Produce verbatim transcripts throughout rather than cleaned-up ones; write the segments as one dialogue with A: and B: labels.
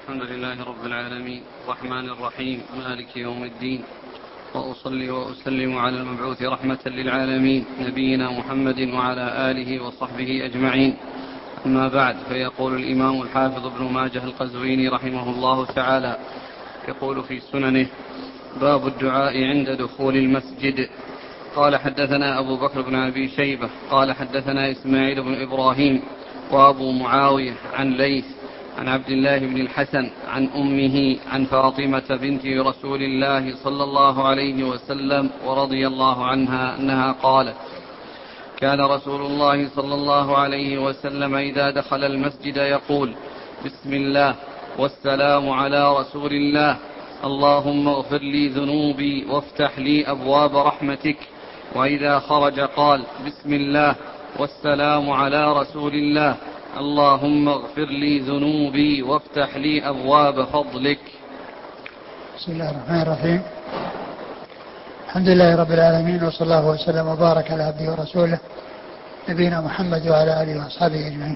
A: الحمد لله رب العالمين الرحمن الرحيم مالك يوم الدين، وأصلي وأسلم على المبعوث رحمة للعالمين نبينا محمد وعلى آله وصحبه أجمعين. أما بعد، فيقول الإمام الحافظ ابن ماجه القزويني رحمه الله تعالى يقول في سننه: باب الدعاء عند دخول المسجد. قال: حدثنا أبو بكر بن أبي شيبة قال: حدثنا إسماعيل بن إبراهيم وأبو معاوية عن ليث عن عبد الله بن الحسن عن أمه عن فاطمة بنت رسول الله صلى الله عليه وسلم ورضي الله عنها أنها قالت: كان رسول الله صلى الله عليه وسلم إذا دخل المسجد يقول: بسم الله والسلام على رسول الله، اللهم اغفر لي ذنوبي وافتح لي أبواب رحمتك. وإذا خرج قال: بسم الله والسلام على رسول الله، اللهم اغفر لي ذنوبي وافتح لي أبواب فضلك.
B: بسم الله الرحمن الرحيم. الحمد لله رب العالمين، وصلى الله وسلم وبارك على عبده ورسوله نبينا محمد وعلى آله وأصحابه أجمعين.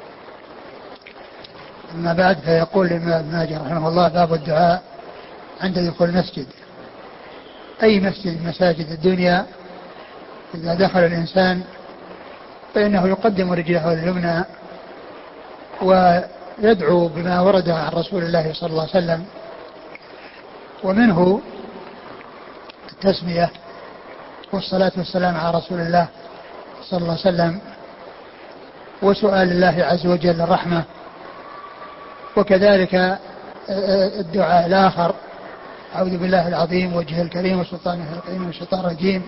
B: أما بعد، فيقول الإمام ابن ماجه رحمه الله: باب الدعاء عند دخول المسجد. أي مسجد من مساجد الدنيا إذا دخل الإنسان فإنه يقدم رجله اليمنى ويدعو بما ورد عن رسول الله صلى الله عليه وسلم، ومنه التسمية والصلاة والسلام على رسول الله صلى الله عليه وسلم، وسؤال الله عز وجل الرحمة، وكذلك الدعاء الآخر: أعوذ بالله العظيم وجهه الكريم وسلطانه القديم والشيطان الرجيم.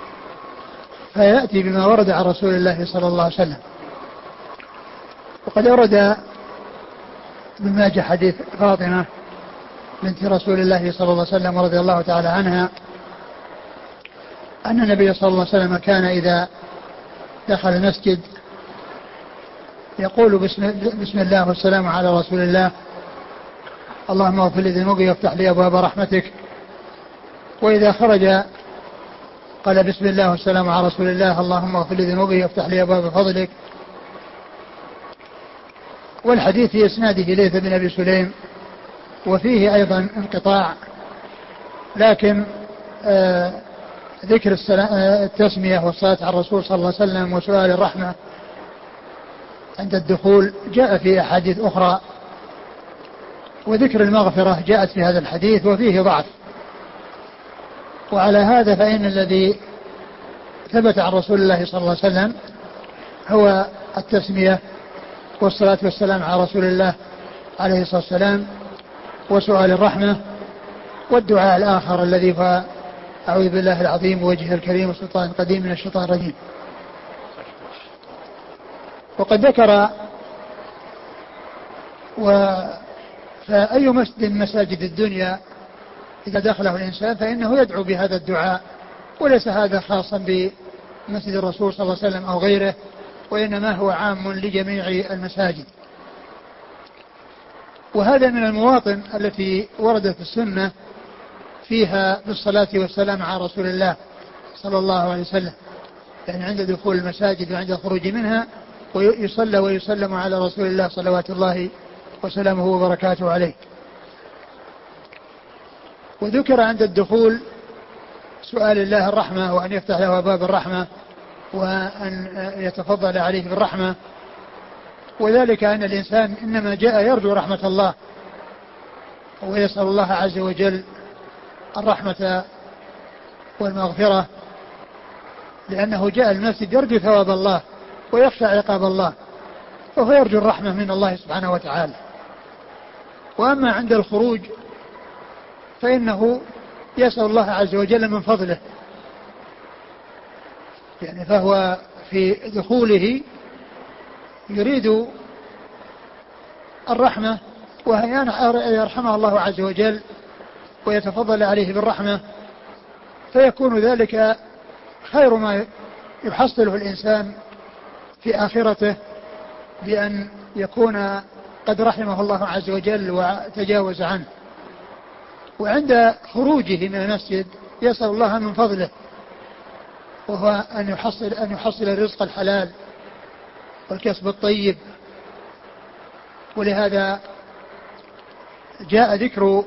B: فيأتي بما ورد عن رسول الله صلى الله عليه وسلم. وقد ورد ابن ماجه حديث فاطمة بنت رسول الله صلى الله عليه وسلم رضي الله تعالى عنها أن النبي صلى الله عليه وسلم كان إذا دخل المسجد يقول: بسم, بسم الله والسلام على رسول الله، اللهم اغفر لي ذنوبي وافتح لي أبواب رحمتك. وإذا خرج قال: بسم الله والسلام على رسول الله، اللهم اغفر لي ذنوبي وافتح لي أبواب فضلك. والحديث في إسناده ليث بن أبي سليم، وفيه أيضا انقطاع، لكن آه ذكر التسمية والصلاة على الرسول صلى الله عليه وسلم وسؤال الرحمة عند الدخول جاء في أحاديث أخرى، وذكر المغفرة جاءت في هذا الحديث وفيه ضعف. وعلى هذا فإن الذي ثبت عن رسول الله صلى الله عليه وسلم هو التسمية والصلاة والسلام على رسول الله عليه الصلاة والسلام وسؤال الرحمة، والدعاء الآخر الذي هو: أعوذ بالله العظيم ووجهه الكريم وسلطان القديم من الشيطان الرجيم. وقد ذكر و فأي مسجد من مساجد الدنيا إذا دخله الإنسان فإنه يدعو بهذا الدعاء، وليس هذا خاصا بمسجد الرسول صلى الله عليه وسلم أو غيره، وإنما هو عام لجميع المساجد. وهذا من المواطن التي وردت السنة فيها بالصلاة والسلام على رسول الله صلى الله عليه وسلم، يعني عند دخول المساجد وعند الخروج منها، ويصلى ويسلم على رسول الله صلوات الله وسلامه وبركاته عليه. وذكر عند الدخول سؤال الله الرحمة، وأن يفتح له باب الرحمة، وأن يتفضل عليه بالرحمة، وذلك أن الإنسان إنما جاء يرجو رحمة الله ويسأل الله عز وجل الرحمة والمغفرة، لأنه جاء المسجد يرجو ثواب الله ويخشى عقاب الله، وهو يرجو الرحمة من الله سبحانه وتعالى. وأما عند الخروج فإنه يسأل الله عز وجل من فضله، يعني فهو في دخوله يريد الرحمة وأن يرحمه الله عز وجل ويتفضل عليه بالرحمة، فيكون ذلك خير ما يحصله الإنسان في آخرته، بأن يكون قد رحمه الله عز وجل وتجاوز عنه. وعند خروجه من المسجد يسأل الله من فضله، وهو أن يحصل, أن يحصل الرزق الحلال والكسب الطيب. ولهذا جاء ذكر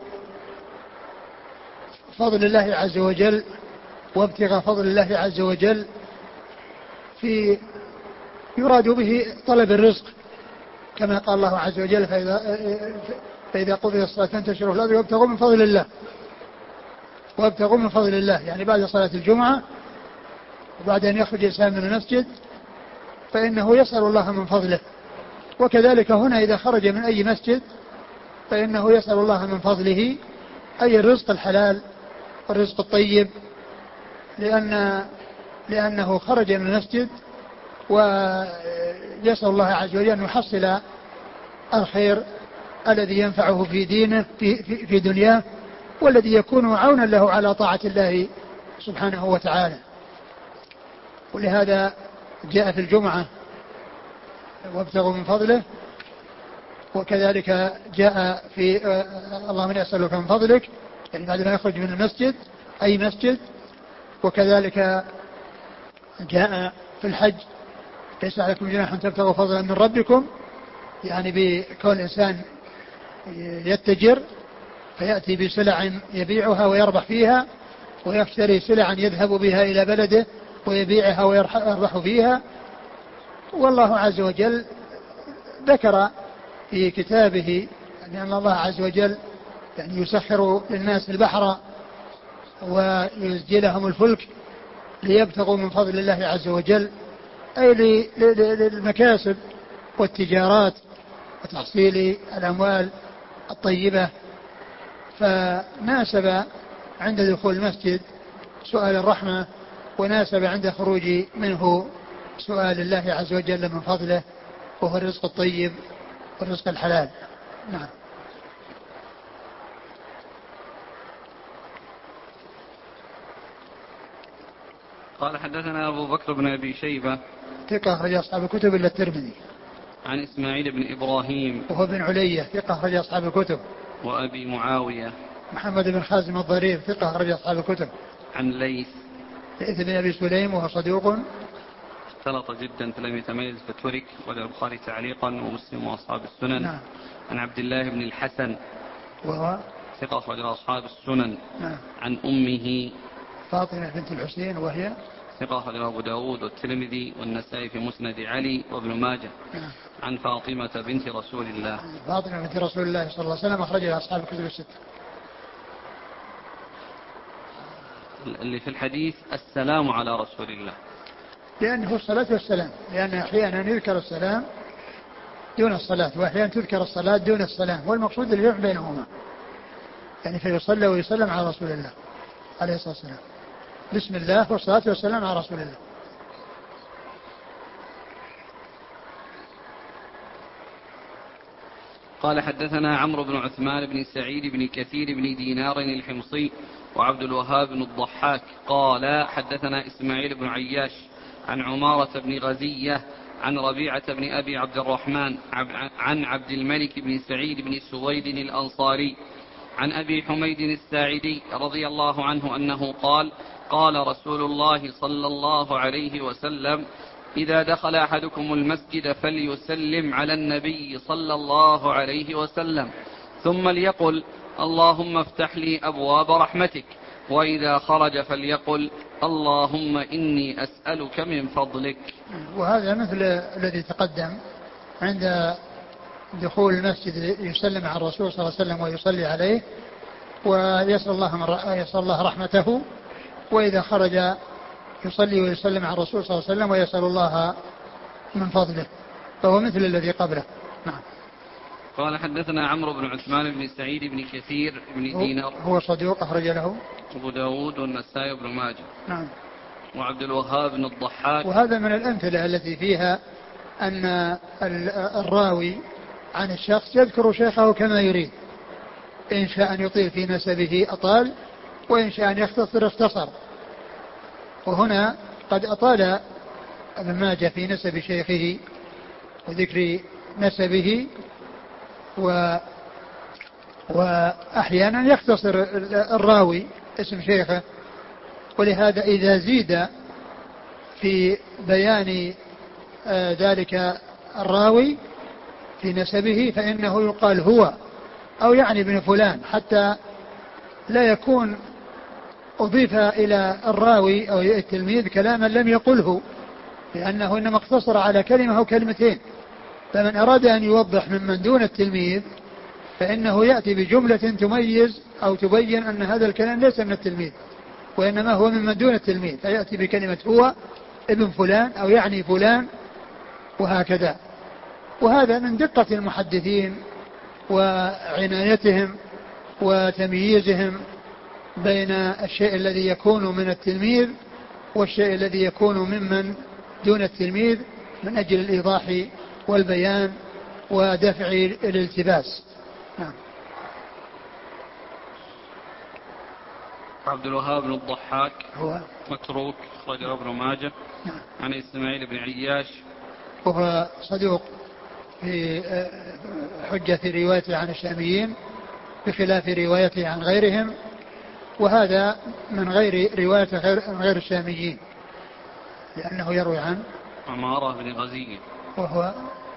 B: فضل الله عز وجل وابتغاء فضل الله عز وجل في يراد به طلب الرزق، كما قال الله عز وجل: فإذا, فإذا قضي الصلاة فانتشروا في الأرض وابتغوا من فضل الله وابتغوا من فضل الله، يعني بعد صلاة الجمعة وبعد أن يخرج الإنسان من المسجد فإنه يسأل الله من فضله. وكذلك هنا إذا خرج من أي مسجد فإنه يسأل الله من فضله، أي الرزق الحلال والرزق الطيب، لأن لأنه خرج من المسجد ويسأل الله عز وجل أن يحصل الخير الذي ينفعه في دينه في, في, في دنياه، والذي يكون عونا له على طاعة الله سبحانه وتعالى. ولهذا جاء في الجمعة: وابتغوا من فضله، وكذلك جاء في اللهم إني أسألك من فضلك، يعني بعد ما يخرج من المسجد أي مسجد. وكذلك جاء في الحج: ليس عليكم جناح تبتغوا فضلا من ربكم، يعني بكون الإنسان يتجر فيأتي بسلع يبيعها ويربح فيها، ويشتري سلعا يذهب بها إلى بلده ويبيعها ويربح فيها. والله عز وجل ذكر في كتابه أن الله عز وجل يعني يسخر للناس البحر ويزجي لهم الفلك ليبتغوا من فضل الله عز وجل، أي للمكاسب والتجارات وتحصيل الأموال الطيبة. فناسب عند دخول المسجد سؤال الرحمة، وناسب عند خروج منه سؤال الله عز وجل من فضله، وهو الرزق الطيب والرزق الحلال. نعم.
A: قال: حدثنا أبو بكر بن أبي شيبة
B: ثقة أخرج أصحاب الكتب إلا الترمذي.
A: عن إسماعيل بن إبراهيم
B: وهو بن علية ثقة أخرج أصحاب الكتب.
A: وأبي معاوية
B: محمد بن خازم الضرير ثقة أخرج أصحاب الكتب.
A: عن ليث
B: ليث بن أبي سليم وهو صدوق
A: اختلط جدا فلم يتميز فترك، وللبخاري تعليقا ومسلم وأصحاب السنن.
B: نعم.
A: عن عبد الله بن الحسن
B: وهو
A: ثقة أخرج أصحاب السنن.
B: نعم.
A: عن أمه
B: فاطمة بنت الحسين وهي
A: ثقة أخرج أبو داود والترمذي والنسائي في مسند علي وابن ماجه.
B: نعم.
A: عن فاطمة بنت رسول الله
B: فاطمة بنت رسول الله صلى الله عليه وسلم أخرجها أصحاب الكتب الستة.
A: اللي في الحديث السلام على رسول الله،
B: لأنه الصلاة والسلام، لأن أحيانا يذكر السلام دون الصلاة، وأحيانا تذكر الصلاة دون السلام، والمقصود الجمع بينهما، يعني فيصلى ويسلم على رسول الله عليه الصلاة والسلام، بسم الله والصلاة والسلام على رسول الله.
A: قال: حدثنا عمرو بن عثمان بن سعيد بن كثير بن دينار الحمصي وعبد الوهاب بن الضحاك قال: حدثنا إسماعيل بن عياش عن عمارة بن غزية عن ربيعة بن أبي عبد الرحمن عن عبد الملك بن سعيد بن سويد الأنصاري عن أبي حميد الساعدي رضي الله عنه أنه قال: قال رسول الله صلى الله عليه وسلم: إذا دخل أحدكم المسجد فليسلم على النبي صلى الله عليه وسلم، ثم ليقل: اللهم افتح لي أبواب رحمتك، وإذا خرج فليقل: اللهم إني أسألك من فضلك.
B: وهذا مثل الذي تقدم عند دخول المسجد يسلم على الرسول صلى الله عليه وسلم ويصلي عليه ويسأل الله, يسأل الله رحمته، وإذا خرج يصلي ويسلم على الرسول صلى الله عليه وسلم ويسأل الله من فضله، فهو مثل الذي قبله. نعم.
A: قال: حدثنا عمرو بن عثمان بن سعيد بن كثير بن دينار
B: هو صدوق أخرج له
A: أبو داود والنسائي بن ماجه.
B: نعم.
A: وعبد الوهاب بن الضحاك.
B: وهذا من الأمثلة التي فيها أن الراوي عن الشخص يذكر شيخه كما يريد، إن شاء أن يطيل في نسبه أطال، وإن شاء أن يختصر اختصر. وهنا قد أطال ابن ماجه في نسب شيخه وذكر نسبه، و وأحيانا يختصر الراوي اسم شيخه، ولهذا إذا زيد في بيان ذلك الراوي في نسبه فإنه يقال هو، أو يعني ابن فلان، حتى لا يكون أضيف إلى الراوي أو التلميذ كلاما لم يقله، لأنه إنما اقتصر على كلمة أو كلمتين. فمن أراد أن يوضح ممن دون التلميذ فإنه يأتي بجملة تميز أو تبين أن هذا الكلام ليس من التلميذ وإنما هو ممن دون التلميذ، فيأتي بكلمة هو ابن فلان أو يعني فلان وهكذا. وهذا من دقة المحدثين وعنايتهم وتمييزهم بين الشيء الذي يكون من التلميذ والشيء الذي يكون ممن دون التلميذ، من أجل الإيضاح والبيان ودفع الالتباس. نعم.
A: عبد الوهاب بن الضحاك
B: هو
A: متروك، أخرجه ابن ماجه.
B: نعم.
A: عن إسماعيل بن عياش
B: وهو صدوق في حجة في روايته عن الشاميين بخلاف روايته عن غيرهم، وهذا من غير رواية غير, غير الشاميين، لأنه يروي عن
A: عمارة بن غزية
B: وهو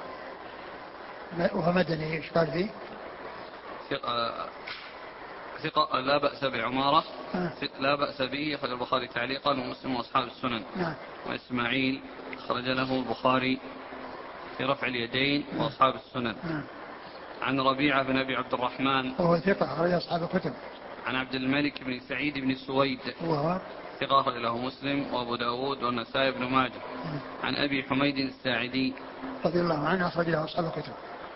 B: وهو مدني. ايش قال فيه؟
A: ثقة, ثقة لا بأس بعمارة.
B: آه.
A: لا بأس به، أخرج البخاري تعليقا ومسلم وأصحاب السنن.
B: نعم.
A: وإسماعيل أخرج له البخاري في رفع اليدين وأصحاب السنن.
B: نعم.
A: عن ربيعة بن أبي عبد الرحمن
B: وهو ثقة أخرج أصحاب الكتب.
A: عن عبد الملك بن سعيد بن سويد
B: وهو
A: ثقة أخرج له مسلم وأبو داود والنسائي بن ماجه. عن أبي حميد الساعدي
B: رضي الله عنه أخرج له أصحاب الكتب.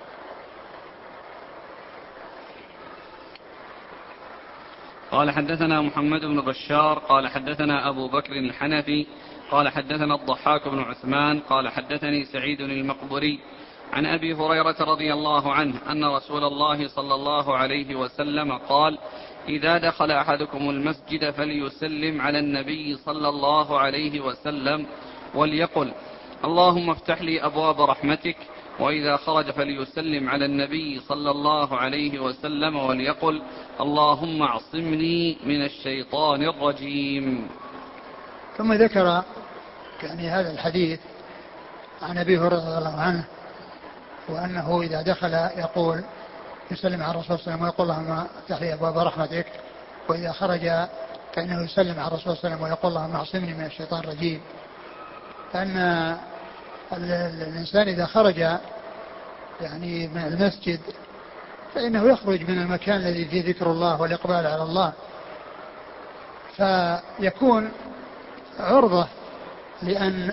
A: قال حدثنا محمد بن بشار قال حدثنا أبو بكر الحنفي قال حدثنا الضحاك بن عثمان قال حدثني سعيد المقبري عن أبي هريرة رضي الله عنه أن رسول الله صلى الله عليه وسلم قال: إذا دخل أحدكم المسجد فليسلم على النبي صلى الله عليه وسلم وليقل: اللهم افتح لي أبواب رحمتك. وإذا خرج فليسلم على النبي صلى الله عليه وسلم وليقل: اللهم اعصمني من الشيطان الرجيم.
B: ثم ذكر يعني هذا الحديث عن أبي هريرة رضي الله عنه، وأنه إذا دخل يقول يسلم على الرسول صلى الله عليه وسلم ويقول: اللهم افتح لي أبواب رحمتك. وإذا خرج فإنه يسلم على الرسول صلى الله عليه وسلم ويقول: اللهم اعصمني من الشيطان الرجيم. لأن الإنسان إذا خرج يعني من المسجد فإنه يخرج من المكان الذي فيه ذكر الله والإقبال على الله، فيكون عرضة لأن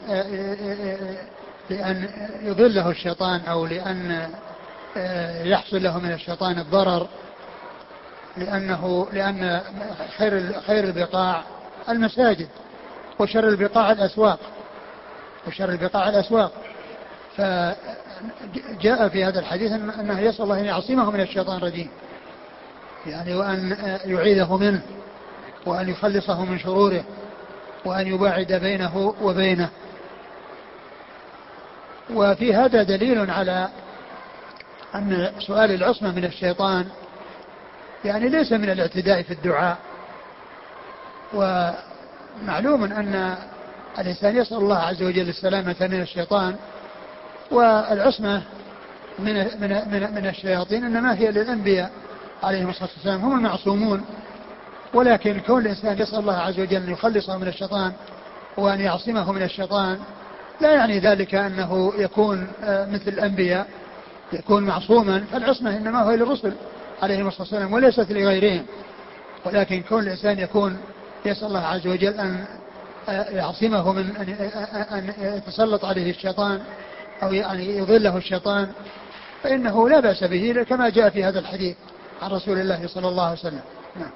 B: لأن يضله الشيطان أو لأن يحصل له من الشيطان الضرر، لأنه لأن خير خير البقاع المساجد وشر البقاع الأسواق وشر البقاع الأسواق. فجاء في هذا الحديث أنه يسأل الله أن يعصمه من الشيطان الرجيم، يعني وأن يعيذه منه وأن يخلصه من شروره وأن يباعد بينه وبينه. وفي هذا دليل على أن سؤال العصمة من الشيطان يعني ليس من الاعتداء في الدعاء. ومعلوم أن الإنسان يسأل الله عز وجل السلامة من الشيطان، والعصمة من من من, من الشياطين إنما هي للأنبياء عليهم الصلاة والسلام، هم المعصومون. ولكن كون الإنسان يسأل الله عز وجل أن يخلصه من الشيطان وأن يعصمه من الشيطان لا يعني ذلك أنه يكون مثل الأنبياء يكون معصوما، فالعصمة إنما هو للرسل عليهم الصلاة والسلام وليست لغيرهم. ولكن كون الإنسان يكون يسأل الله عز وجل أن يعصمه من أن يتسلط عليه الشيطان أو يعني يضله الشيطان فإنه لا بأس به، كما جاء في هذا الحديث عن رسول الله صلى الله عليه وسلم. نعم.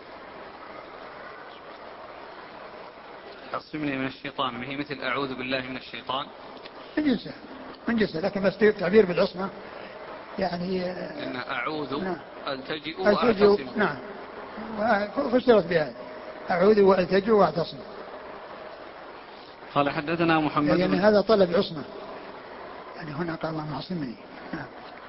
A: عصمني من الشيطان ما هي مثل أعوذ بالله من الشيطان؟
B: من جنسه من جنسه لكن بس تعبير بالعصمة يعني
A: إن أعوذ
B: نعم.
A: ألتجئ وأعتصم.
B: نعم، فسرت بهذا: أعوذ وألتجئ وأعتصم.
A: قال حدثنا محمد
B: يعني
A: بن...
B: هذا طلب عصمة، يعني هنا قال اللهم اعصمني. نعم.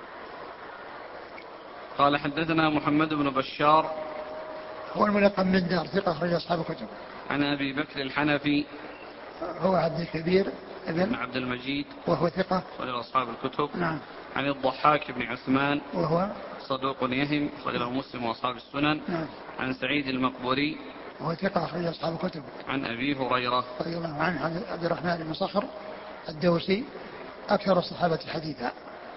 A: قال حدثنا محمد بن بشار
B: هو الملقب من دار ثقة أخرج أصحاب الكتب.
A: عن أبي بكر الحنفي
B: هو عبد الكبير
A: بن عبد المجيد
B: وهو ثقة
A: أخرجه أصحاب الكتب.
B: نعم.
A: عن الضحاك بن عثمان
B: وهو
A: صدوق يهم أخرجه مسلم وأصحاب السنن.
B: نعم.
A: عن سعيد المقبوري
B: وهو ثقة أخرجه أصحاب الكتب.
A: عن أبي هريرة
B: رضي الله عنه عن عبد الرحمن بن صخر الدوسي أكثر الصحابة حديثا.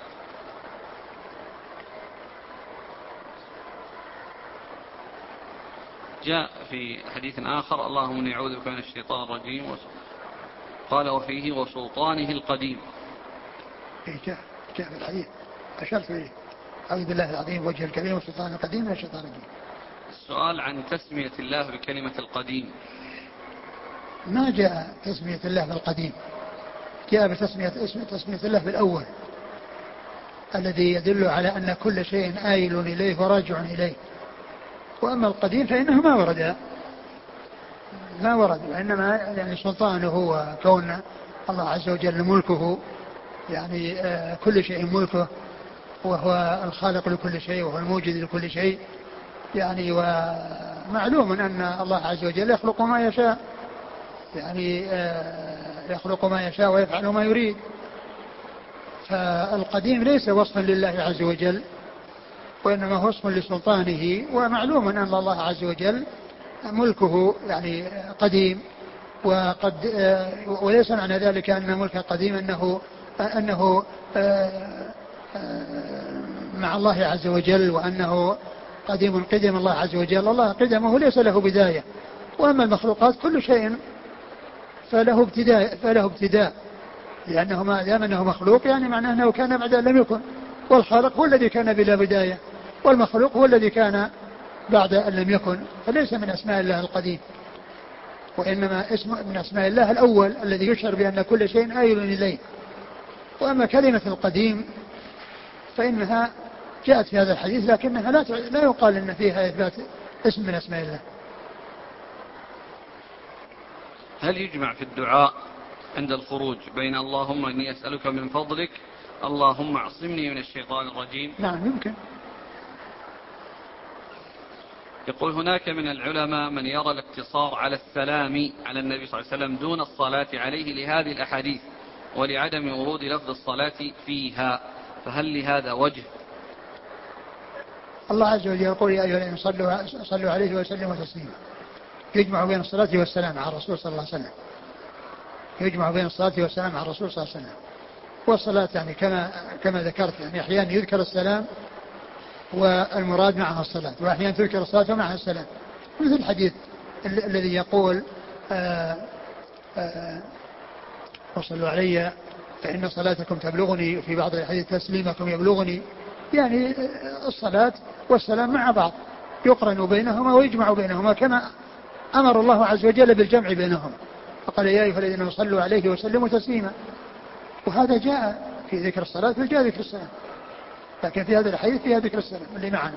A: جاء في حديث آخر اللهم إني أعوذ بك من الشيطان الرجيم قال وفيه وسلطانه القديم.
B: إيه جاء جاء في الحديث أشرت إليه أعوذ بالله العظيم وجه الكريم والسلطان القديم من الشيطان الرجيم.
A: السؤال عن تسمية الله بكلمة القديم.
B: ما جاء تسمية الله بالقديم، جاء بتسمية تسمية الله بالأول الذي يدل على أن كل شيء آيل إليه وراجع إليه. وأما القديم فإنه ما ورد ما ورد وإنما يعني سلطانه وكون الله عز وجل ملكه، يعني آه كل شيء ملكه وهو الخالق لكل شيء وهو الموجد لكل شيء، يعني ومعلوم أن الله عز وجل يخلق ما يشاء، يعني آه يخلق ما يشاء ويفعل ما يريد. فالقديم ليس وصفا لله عز وجل وإنما هو وصف لسلطانه، ومعلوم أن الله عز وجل ملكه يعني قديم، وقد وليس معنى ذلك أن ملك قديم أنه أنه مع الله عز وجل وأنه قديم قدم الله عز وجل. الله قدمه ليس له بداية، وأما المخلوقات كل شيء فله ابتداء فله ابتداء لأنه ما دام أنه مخلوق يعني معناه أنه كان بعد أن لم يكن، والخالق هو الذي كان بلا بداية والمخلوق هو الذي كان بعد أن لم يكن، فليس من أسماء الله القديم، وإنما اسم من أسماء الله الأول الذي يشعر بأن كل شيء آيل إليه. وأما كلمة القديم فإنها جاءت في هذا الحديث لكنها لا لا يقال أن فيها إثبات اسم من أسماء الله.
A: هل يجمع في الدعاء عند الخروج بين اللهم إني أسألك من فضلك اللهم اعصمني من الشيطان الرجيم؟
B: نعم يمكن.
A: يقول هناك من العلماء من يرى الاقتصار على السلام على النبي صلى الله عليه وسلم دون الصلاة عليه لهذه الأحاديث ولعدم ورود لفظ الصلاة فيها، فهل لهذا وجه؟
B: الله عز وجل يقول يا أيها الذين صلوا, صلوا عليه وسلموا تسليما، يجمع بين الصلاة والسلام على الرسول صلى الله عليه وسلم، يجمع بين الصلاة والسلام على الرسول صلى الله عليه وسلم. والصلاة يعني كما كما ذكرت يعني أحيانا يذكر السلام والمراد معها الصلاة، وأحيانا تذكر الصلاة ومعها السلام، مثل الحديث ال- الذي يقول آآ آآ وصلوا علي فإن صلاتكم تبلغني، في بعض الحديث تسليمكم يبلغني، يعني الصلاة والسلام مع بعض يقرن بينهما ويجمع بينهما كما أمر الله عز وجل بالجمع بينهما، فقال يا أيها الذين صلوا عليه وسلموا تسليما. وهذا جاء في ذكر الصلاة وجاء ذكر السلام، لكن في هذا الحديث فيها ذكر السلام اللي معنا.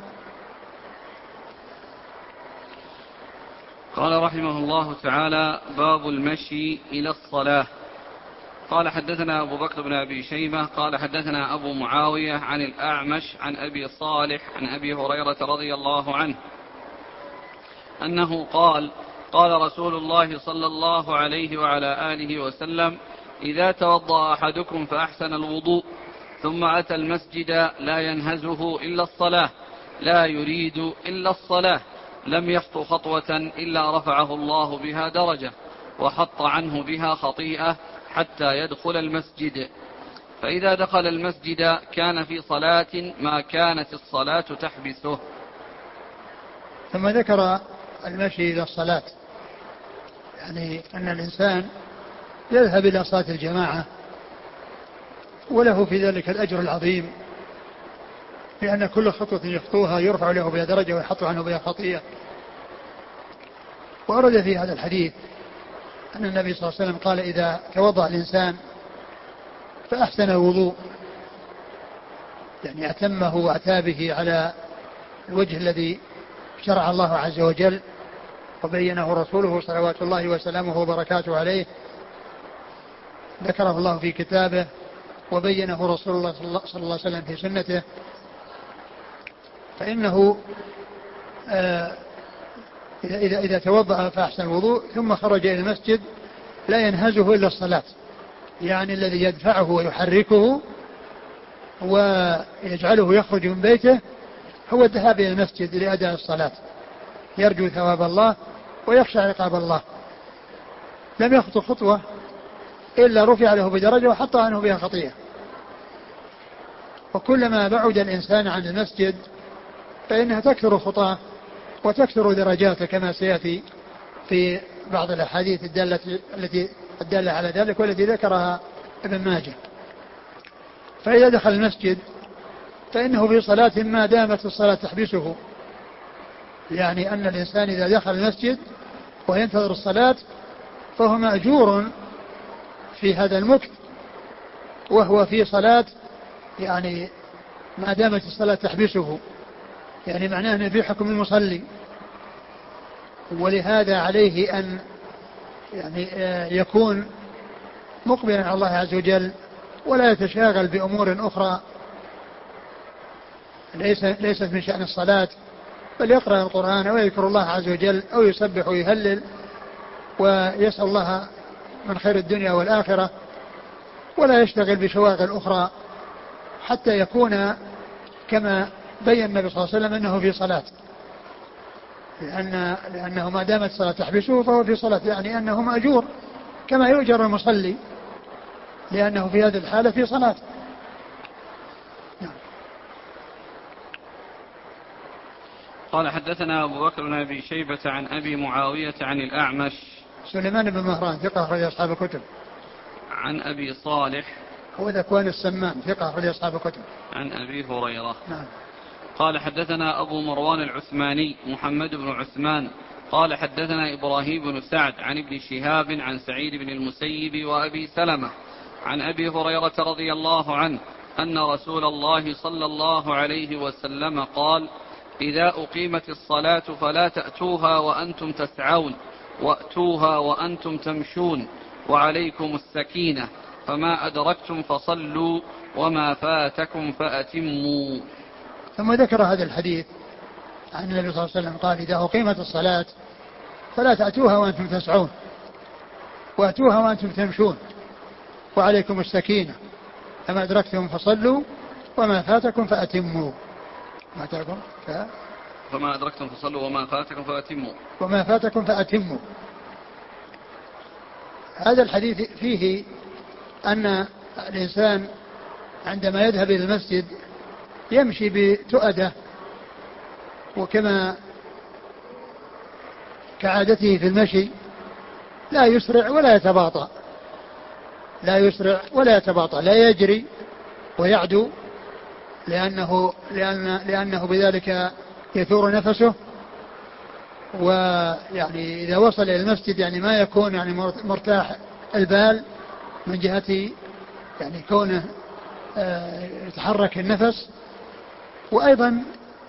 A: قال رحمه الله تعالى باب المشي إلى الصلاة. قال حدثنا أبو بكر بن أبي شيبة قال حدثنا أبو معاوية عن الأعمش عن أبي صالح عن أبي هريرة رضي الله عنه أنه قال قال رسول الله صلى الله عليه وعلى آله وسلم إذا توضأ أحدكم فأحسن الوضوء ثم أتى المسجد لا ينهزه إلا الصلاة لا يريد إلا الصلاة لم يخطو خطوة إلا رفعه الله بها درجة وحط عنه بها خطيئة حتى يدخل المسجد، فإذا دخل المسجد كان في صلاة ما كانت الصلاة تحبسه.
B: ثم ذكر المشي إلى الصلاة، يعني أن الإنسان يذهب إلى صلاة الجماعة وله في ذلك الأجر العظيم، لأن كل خطوة يخطوها يرفع له بها درجة ويحط عنه بها خطيئة. وأرد في هذا الحديث أن النبي صلى الله عليه وسلم قال إذا توضأ الإنسان فأحسن الوضوء، يعني أتمه وأتى به على الوجه الذي شرع الله عز وجل وبينه رسوله صلوات الله وسلامه وبركاته عليه، ذكره الله في كتابه وبينه رسول الله صلى الله عليه وسلم في سنته، فإنه آه إذا, إذا, إذا توضأ فأحسن الوضوء ثم خرج إلى المسجد لا ينهزه إلا الصلاة، يعني الذي يدفعه ويحركه ويجعله يخرج من بيته هو الذهاب إلى المسجد لأداء الصلاة، يرجو ثواب الله ويخشى عقاب الله. لم يخطو خطوة إلا رفع له بدرجة وحط عنه بها خطيئة. وكلما بعد الإنسان عن المسجد فإنها تكثر خطاه وتكثر درجاته كما سيأتي في بعض الأحاديث الدالة التي الدالة على ذلك والتي ذكرها ابن ماجه. فإذا دخل المسجد فإنه في صلاة ما دامت الصلاة تحبسه، يعني أن الإنسان إذا دخل المسجد وينتظر الصلاة فهو مأجور في هذا المكث وهو في صلاة، يعني ما دامت الصلاة تحبسه، يعني معناه أنه في حكم المصلي. ولهذا عليه أن يعني يكون مقبلا على الله عز وجل ولا يتشاغل بأمور أخرى ليس ليست من شأن الصلاة، بل يقرأ القرآن ويذكر الله عز وجل أو يسبح ويهلل ويسأل الله من خير الدنيا والآخرة، ولا يشتغل بشواغل أخرى حتى يكون كما بين النبي صلى الله عليه وسلم أنه في صلاة، لأن لأنه ما دامت الصلاة تحبسه فهو في صلاة، يعني أنه مأجور كما يؤجر المصلي لأنه في هذه الحالة في صلاة.
A: قال حدثنا أبو بكر بن أبي شيبة عن أبي معاوية عن الأعمش
B: سليمان بن مهران ثقة أخرج أصحاب الكتب.
A: عن أبي صالح
B: هو ذكوان السمان ثقة أخرج أصحاب الكتب.
A: عن أبي هريرة.
B: نعم.
A: قال حدثنا أبو مروان العثماني محمد بن عثمان قال حدثنا إبراهيم بن سعد عن ابن شهاب عن سعيد بن المسيب وأبي سلمة عن أبي هريرة رضي الله عنه أن رسول الله صلى الله عليه وسلم قال: إذا أقيمت الصلاة فلا تأتوها وأنتم تسعون وأتوها وأنتم تمشون وعليكم السكينة، فما أدركتم فصلوا وما فاتكم فأتموا.
B: ثم ذكر هذا الحديث عن النبي صلى الله عليه وسلم قال: إذا أقيمت الصلاة فلا تأتوها وأنتم تسعون وأتوها وأنتم تمشون وعليكم السكينة، فما أدركتم فصلوا وما فاتكم فأتموا. ما أدركتم ف...
A: فما أدركتم فصلوا وما فاتكم فأتموا
B: وما فاتكم فأتموا. هذا الحديث فيه أن الإنسان عندما يذهب إلى المسجد يمشي بتؤدة، وكما كعادته في المشي لا يسرع ولا يتباطأ لا يسرع ولا يتباطأ لا يجري ويعدو، لأنه, لأن لأنه بذلك يثور نفسه. ويعني إذا وصل إلى المسجد يعني ما يكون يعني مرتاح البال من جهة يعني كونه يتحرك النفس، وأيضا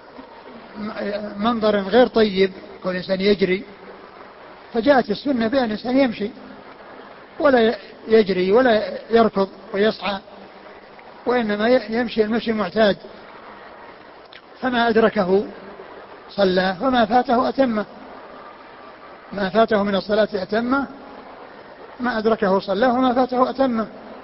B: منظر غير طيب كون الإنسان يجري. فجاءت السنة بأن الإنسان يمشي ولا يجري ولا يركض ويسعى، وإنما يمشي المشي المعتاد، فما أدركه صلى وما فاته أتمه، ما فاته من الصلاة أتمه، ما أدركه صلى وما فاته أتمه.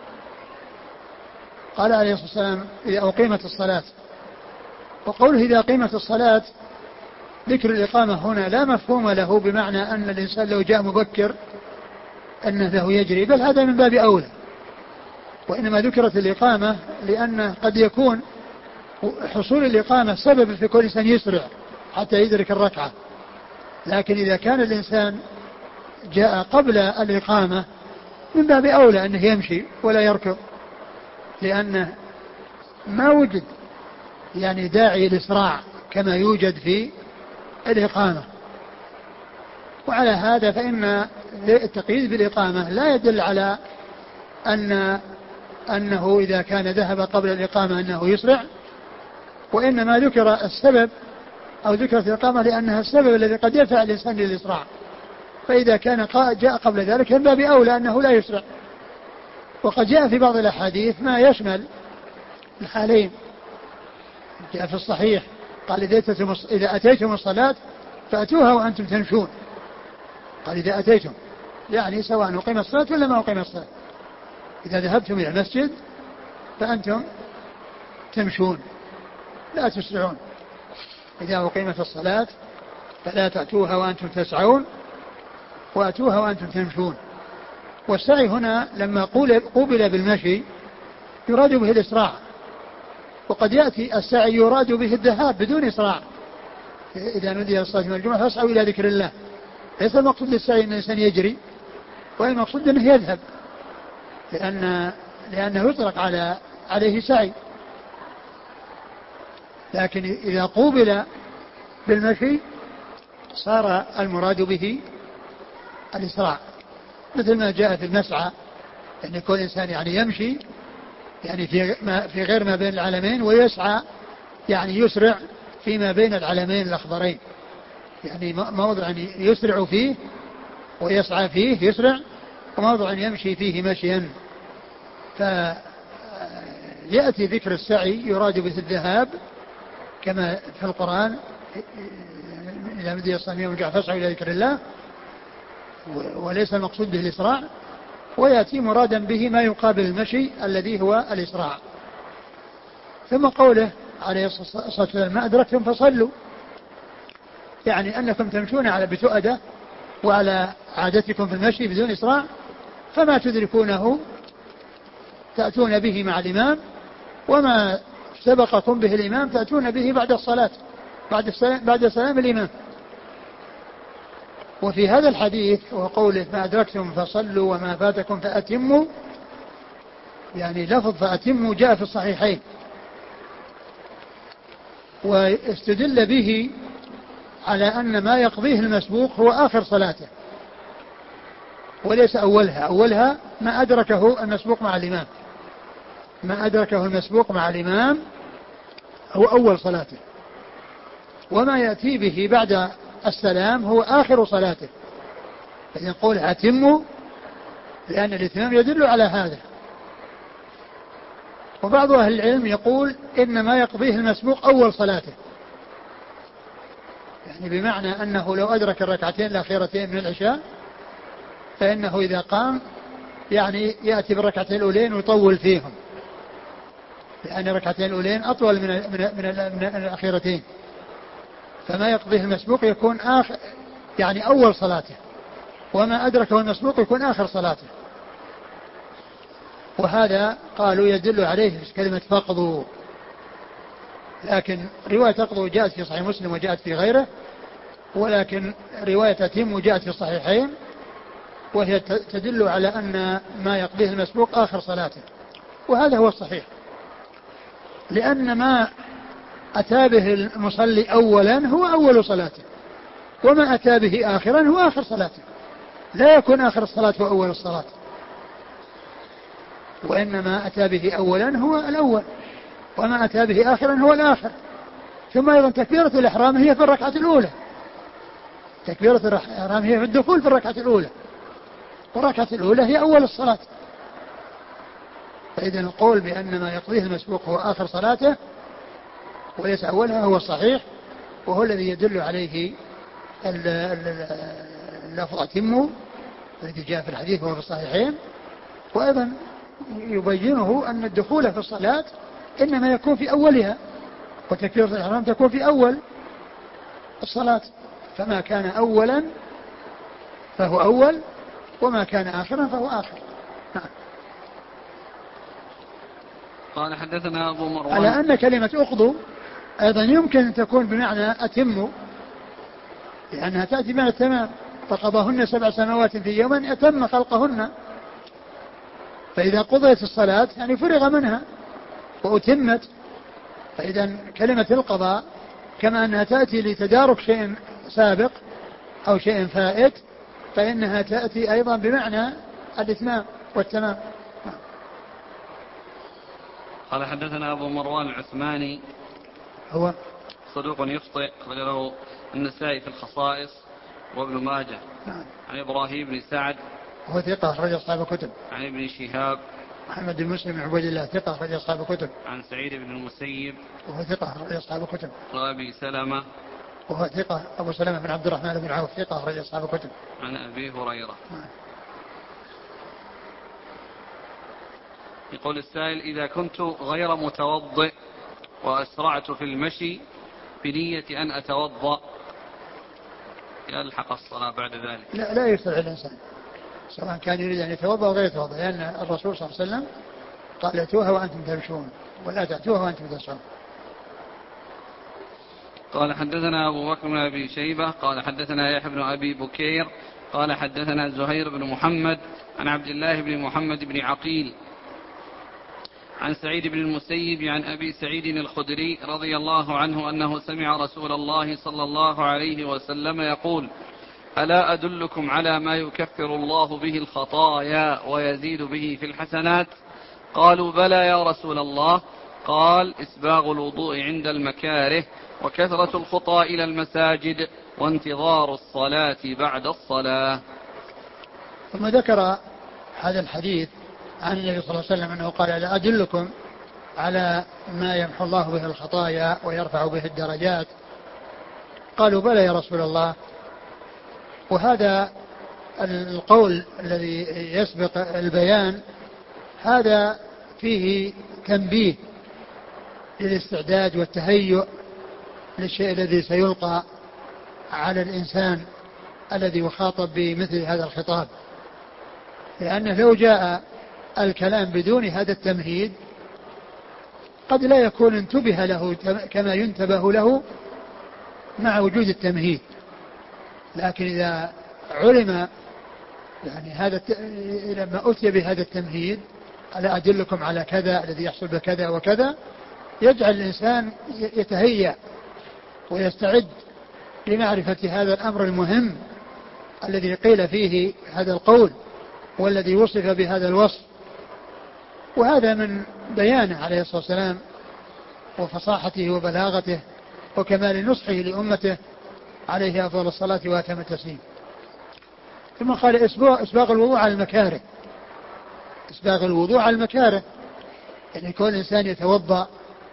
B: قال عليه الصلاة والسلام: إذا أقيمت الصلاة. وقوله إذا أقيمت الصلاة ذكر الإقامة هنا لا مفهوم له بمعنى أن الإنسان لو جاء مبكر أنه له يجري، بل هذا من باب أولى، وإنما ذكرت الإقامة لأن قد يكون حصول الإقامة سبب في كل إنسان يسرع حتى يدرك الركعة، لكن إذا كان الإنسان جاء قبل الإقامة من باب أولى أنه يمشي ولا يركض، لأنه ما وجد يعني داعي الإسراع كما يوجد في الإقامة. وعلى هذا فإن التقييد بالإقامة لا يدل على أن أنه إذا كان ذهب قبل الإقامة أنه يسرع، وإنما ذكر السبب أو ذكرت الإقامة لأنها السبب الذي قد يدفع الإنسان للإسراع، فإذا كان جاء قبل ذلك من باب أولى أنه لا يسرع. وقد جاء في بعض الأحاديث ما يشمل الحالين، جاء في الصحيح قال: إذا أتيتم الصلاة فأتوها وأنتم تمشون. قال: إذا أتيتم، يعني سواء أقيم الصلاة ولا ما أقيم الصلاة. إذا ذهبتم إلى المسجد فأنتم تمشون لا تسرعون. إذا أقيمت الصلاة فلا تأتوها وأنتم تسعون وأتوها وأنتم تمشون. والسعي هنا لما قوبل بالمشي يراد به الإسراع، وقد يأتي السعي يراد به الذهاب بدون إسراع. إذا نودي الصلاة من الجمعة فاسعوا إلى ذكر الله، ليس المقصود للسعي أن الإنسان يجري، والمقصود أنه يذهب، لأن لأنه يطلق على عليه سعي. لكن إذا قوبل بالمشي صار المراد به الإسراع، مثل ما جاء في المسعى، يعني كل إنسان يعني يمشي يعني في ما في غير ما بين العلمين، ويسعى يعني يسرع فيما بين العلمين الأخضرين، يعني موضع يسرع فيه ويسعى فيه يسرع، وموضع يمشي فيه مشيا. فيأتي ذكر السعي يراد به الذهاب كما في القرآن إذا مدي الصلاة يوم الجمعة فاسعوا إلى ذكر الله، وليس المقصود به الإسراع. ويأتي مرادا به ما يقابل المشي الذي هو الإسراع. ثم قوله عليه الصلاة والسلام ما أدركتم فصلوا، يعني أنكم تمشون على بتؤدة وعلى عادتكم في المشي بدون إسراع، فما تدركونه تأتون به مع الإمام، وما سبقكم به الإمام تأتون به بعد الصلاة بعد السلام, بعد سلام الإمام. وفي هذا الحديث وقوله ما أدركتم فصلوا وما فاتكم فأتموا، يعني لفظ فأتموا جاء في الصحيحين، واستدل به على أن ما يقضيه المسبوق هو آخر صلاته وليس أولها. أولها ما أدركه المسبوق مع الإمام، ما أدركه المسبوق مع الإمام هو أول صلاته، وما يأتي به بعد السلام هو آخر صلاته. فيقول أتموا لأن الإتمام يدل على هذا. وبعض أهل العلم يقول إن ما يقضيه المسبوق أول صلاته، يعني بمعنى أنه لو أدرك الركعتين الأخيرتين من العشاء فإنه إذا قام يعني يأتي بالركعتين الأولين ويطول فيهم، لأن الركعتين الأولين أطول من, من, من, من الأخيرتين، فما يقضيه المسبوق يكون آخر يعني أول صلاته، وما أدركه المسبوق يكون آخر صلاته. وهذا قالوا يدل عليه كلمة فقضوا، لكن رواية فقضوا جاءت في صحيح مسلم وجاءت في غيره، ولكن رواية أتم جاءت في الصحيحين، وهي تدل على أن ما يقضيه المسبوق آخر صلاته، وهذا هو الصحيح، لأن ما أتى به المصلي أولا هو أول صلاته، وما أتى به آخرا هو آخر صلاته، لا يكون آخر الصلاة هو أول الصلاة، وإنما أتى به أولا هو الأول، وما أتى به آخرا هو الآخر. ثم أيضا تكبيرة الإحرام هي في الركعة الأولى، تكبيرة الإحرام هي في الدخول في الركعة الأولى، والركعة الأولى هي أول الصلاة. فإذا القول بأن ما يقضيه المسبوق هو آخر صلاته وليس أولها هو الصحيح، وهو الذي يدل عليه اللفظ أتموا الذي جاء في الحديث وهو في الصحيحين. وأيضا يبينه أن الدخول في الصلاة إنما يكون في أولها، وتكبيرة الإحرام تكون في أول الصلاة، فما كان أولا فهو أول، وما كان آخرا فهو آخر.
A: قال حدثنا أبو مروان.
B: على أن كلمة أقضوا أيضا يمكن أن تكون بمعنى أتموا، لأنها تأتي بمعنى التمام، فقضاهن سبع سنوات في يوم أتم خلقهن، فإذا قضيت الصلاة يعني فرغ منها وأتمت. فإذا كلمة القضاء كما أنها تأتي لتدارك شيء سابق أو شيء فائت، فإنها تأتي أيضا بمعنى الإتمام والتمام.
A: قال حدثنا أبو مروان العثماني
B: هو
A: صدوق يخطئ، له النسائي في الخصائص وابن ماجه.
B: نعم.
A: عن إبراهيم بن سعد
B: هو ثقة أخرج أصحاب الكتب.
A: عن ابن شهاب
B: محمد بن مسلم بن عبيد الله ثقة أخرج أصحاب الكتب.
A: عن سعيد بن المسيب
B: وهو ثقة أخرج أصحاب الكتب.
A: وأبي سلمة
B: وهو ثقة أبو سلمة بن عبد الرحمن بن عوف ثقة أخرج أصحاب الكتب.
A: عن أبي هريرة. يقول السائل: إذا كنت غير متوضئ وأسرعت في المشي بنية أن أتوضأ يلحق الصلاة بعد ذلك؟
B: لا, لا يسرع الإنسان سواء كان يريد أن يتوضأ أو غير يتوضأ، لأن الرسول صلى الله عليه وسلم قال: ائتوها وأنتم تمشون ولا تأتوها وأنتم تسعون.
A: قال: حدثنا أبو بكر بن أبي شيبة قال حدثنا يحيى بن أبي بكير قال حدثنا زهير بن محمد عن عبد الله بن محمد بن عقيل عن سعيد بن المسيب عن أبي سعيد الخدري رضي الله عنه أنه سمع رسول الله صلى الله عليه وسلم يقول: ألا أدلكم على ما يكفر الله به الخطايا ويزيد به في الحسنات؟ قالوا: بلى يا رسول الله. قال: إسباغ الوضوء عند المكاره، وكثرة الخطى إلى المساجد، وانتظار الصلاة بعد الصلاة.
B: ثم ذكر هذا الحديث عن النبي صلى الله عليه وسلم أنه قال: ألا أدلكم على ما يمحو الله به الخطايا ويرفع به الدرجات؟ قالوا: بلى يا رسول الله. وهذا القول الذي يسبق البيان هذا فيه تنبيه للاستعداد والتهيؤ للشيء الذي سيلقى على الإنسان الذي يخاطب بمثل هذا الخطاب، لأنه لو جاء الكلام بدون هذا التمهيد قد لا يكون انتبه له كما ينتبه له مع وجود التمهيد. لكن إذا علم يعني هذا لما أتي بهذا التمهيد: ألا أدلكم على كذا الذي يحصل بكذا وكذا، يجعل الإنسان يتهيأ ويستعد لمعرفة هذا الأمر المهم الذي قيل فيه هذا القول والذي وصف بهذا الوصف. وهذا من بيانه عليه الصلاة والسلام وفصاحته وبلاغته وكمال نصحه لأمته عليه أفضل الصلاة وأتم التسليم. ثم قال: إسباغ الوضوء على المكاره. إسباغ الوضوء على المكاره يعني يكون الإنسان يتوضأ،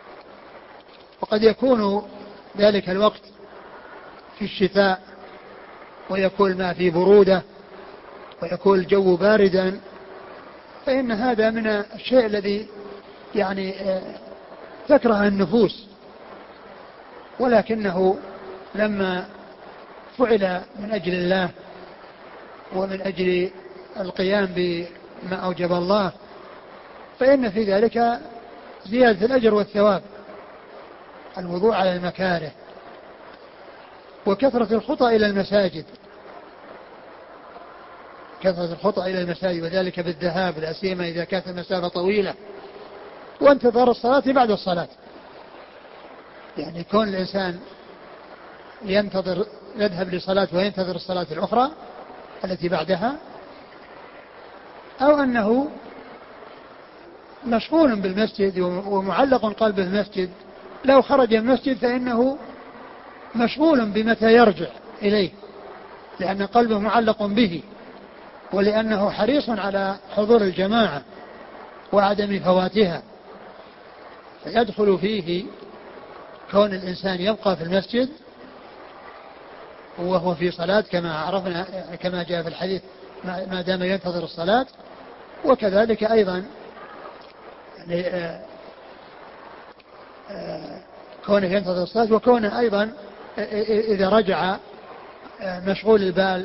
B: وقد يكون ذلك الوقت في الشتاء ويكون ما في برودة ويكون الجو باردا، فإن هذا من الشيء الذي يعني تكره النفوس، ولكنه لما فعل من أجل الله ومن أجل القيام بما أوجب الله فإن في ذلك زيادة الأجر والثواب. الوضوء على المكاره، وكثرة الخطى إلى المساجد، كثرة الخطى إلى المساجد وذلك بالذهاب لا سيما إذا كانت المسافة طويلة، وانتظار الصلاة بعد الصلاة. يعني كون الإنسان ينتظر يذهب لصلاة وينتظر الصلاة الأخرى التي بعدها، أو أنه مشغول بالمسجد ومعلق قلبه المسجد، لو خرج من المسجد فإنه مشغول بمتى يرجع إليه، لأن قلبه معلق به، ولأنه حريص على حضور الجماعة وعدم فواتها، فيدخل فيه كون الإنسان يبقى في المسجد وهو في صلاة كما عرفنا كما جاء في الحديث ما دام ينتظر الصلاة. وكذلك أيضا يعني آآ آآ كونه ينتظر الصلاة، وكونه أيضا إذا رجع مشغول البال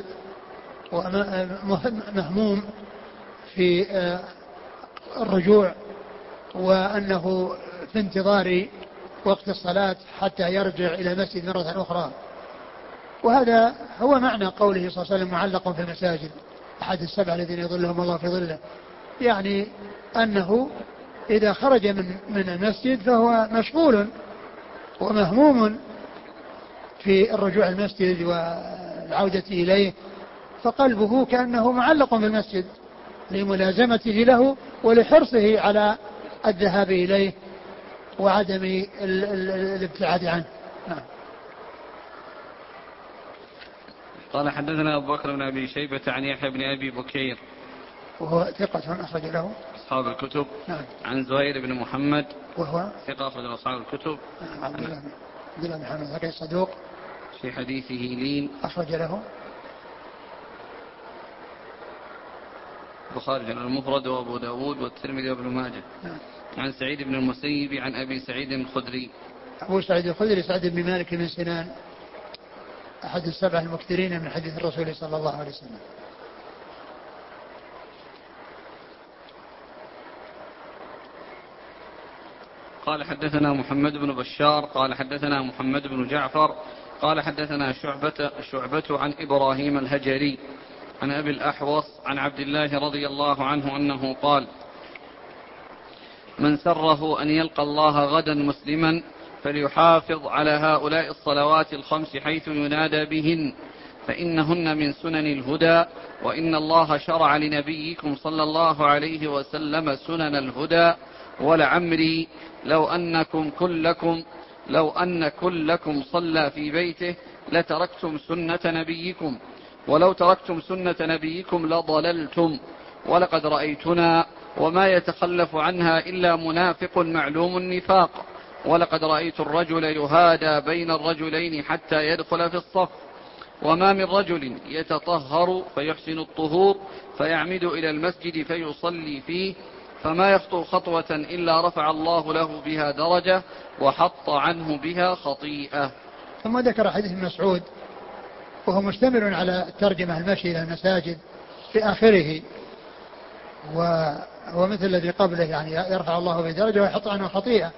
B: ومهموم في الرجوع، وأنه في انتظار وقت الصلاة حتى يرجع إلى المسجد مرة أخرى. وهذا هو معنى قوله صلى الله عليه وسلم: معلق في المساجد أحد السبع الذين يظلهم الله في ظله، يعني أنه إذا خرج من من المسجد فهو مشغول ومهموم في الرجوع المسجد والعودة إليه، فقلبه كأنه معلق بالمسجد لملازمته له ولحرصه على الذهاب إليه وعدم الابتعاد عنه. نعم.
A: قال: حدثنا أبو بكر بن أبي شيبة عن يحيى بن أبي بكير
B: وهو ثقة أخرج له
A: أصحاب الكتب.
B: نعم.
A: عن زهير بن محمد
B: وهو
A: ثقة أخرج أصحاب الكتب.
B: عبد الله بن محمد ثقة صدوق
A: في حديثه لين
B: أخرج له
A: البخاري في المفرد وأبو داود والترمذي وابن ماجه. عن سعيد بن المسيب عن أبي سعيد الخدري.
B: أبو سعيد الخدري سعد بن مالك بن سنان أحد السبع المكثرين من حديث الرسول صلى الله عليه وسلم.
A: قال حدثنا محمد بن بشار قال حدثنا محمد بن جعفر قال حدثنا شعبة, شعبة عن إبراهيم الهجري عن أبي الأحوص عن عبد الله رضي الله عنه أنه قال: من سره أن يلقى الله غدا مسلما فليحافظ على هؤلاء الصلوات الخمس حيث ينادى بهن فإنهن من سنن الهدى، وإن الله شرع لنبيكم صلى الله عليه وسلم سنن الهدى، ولعمري لو أنكم كلكم لو أن كلكم صلى في بيته لتركتم سنة نبيكم، ولو تركتم سنة نبيكم لضللتم، ولقد رأيتنا وما يتخلف عنها إلا منافق معلوم النفاق، ولقد رأيت الرجل يهادى بين الرجلين حتى يدخل في الصف، وما من رجل يتطهر فيحسن الطهور فيعمد إلى المسجد فيصلي فيه فما يخطو خطوة إلا رفع الله له بها درجة وحط عنه بها خطيئة.
B: ثم ذكر حديث مسعود وهو مشتمل على الترجمة المشي إلى المساجد في آخره، ومثل الذي قبله يعني يرفع الله به درجة ويحط عنه خطيئة.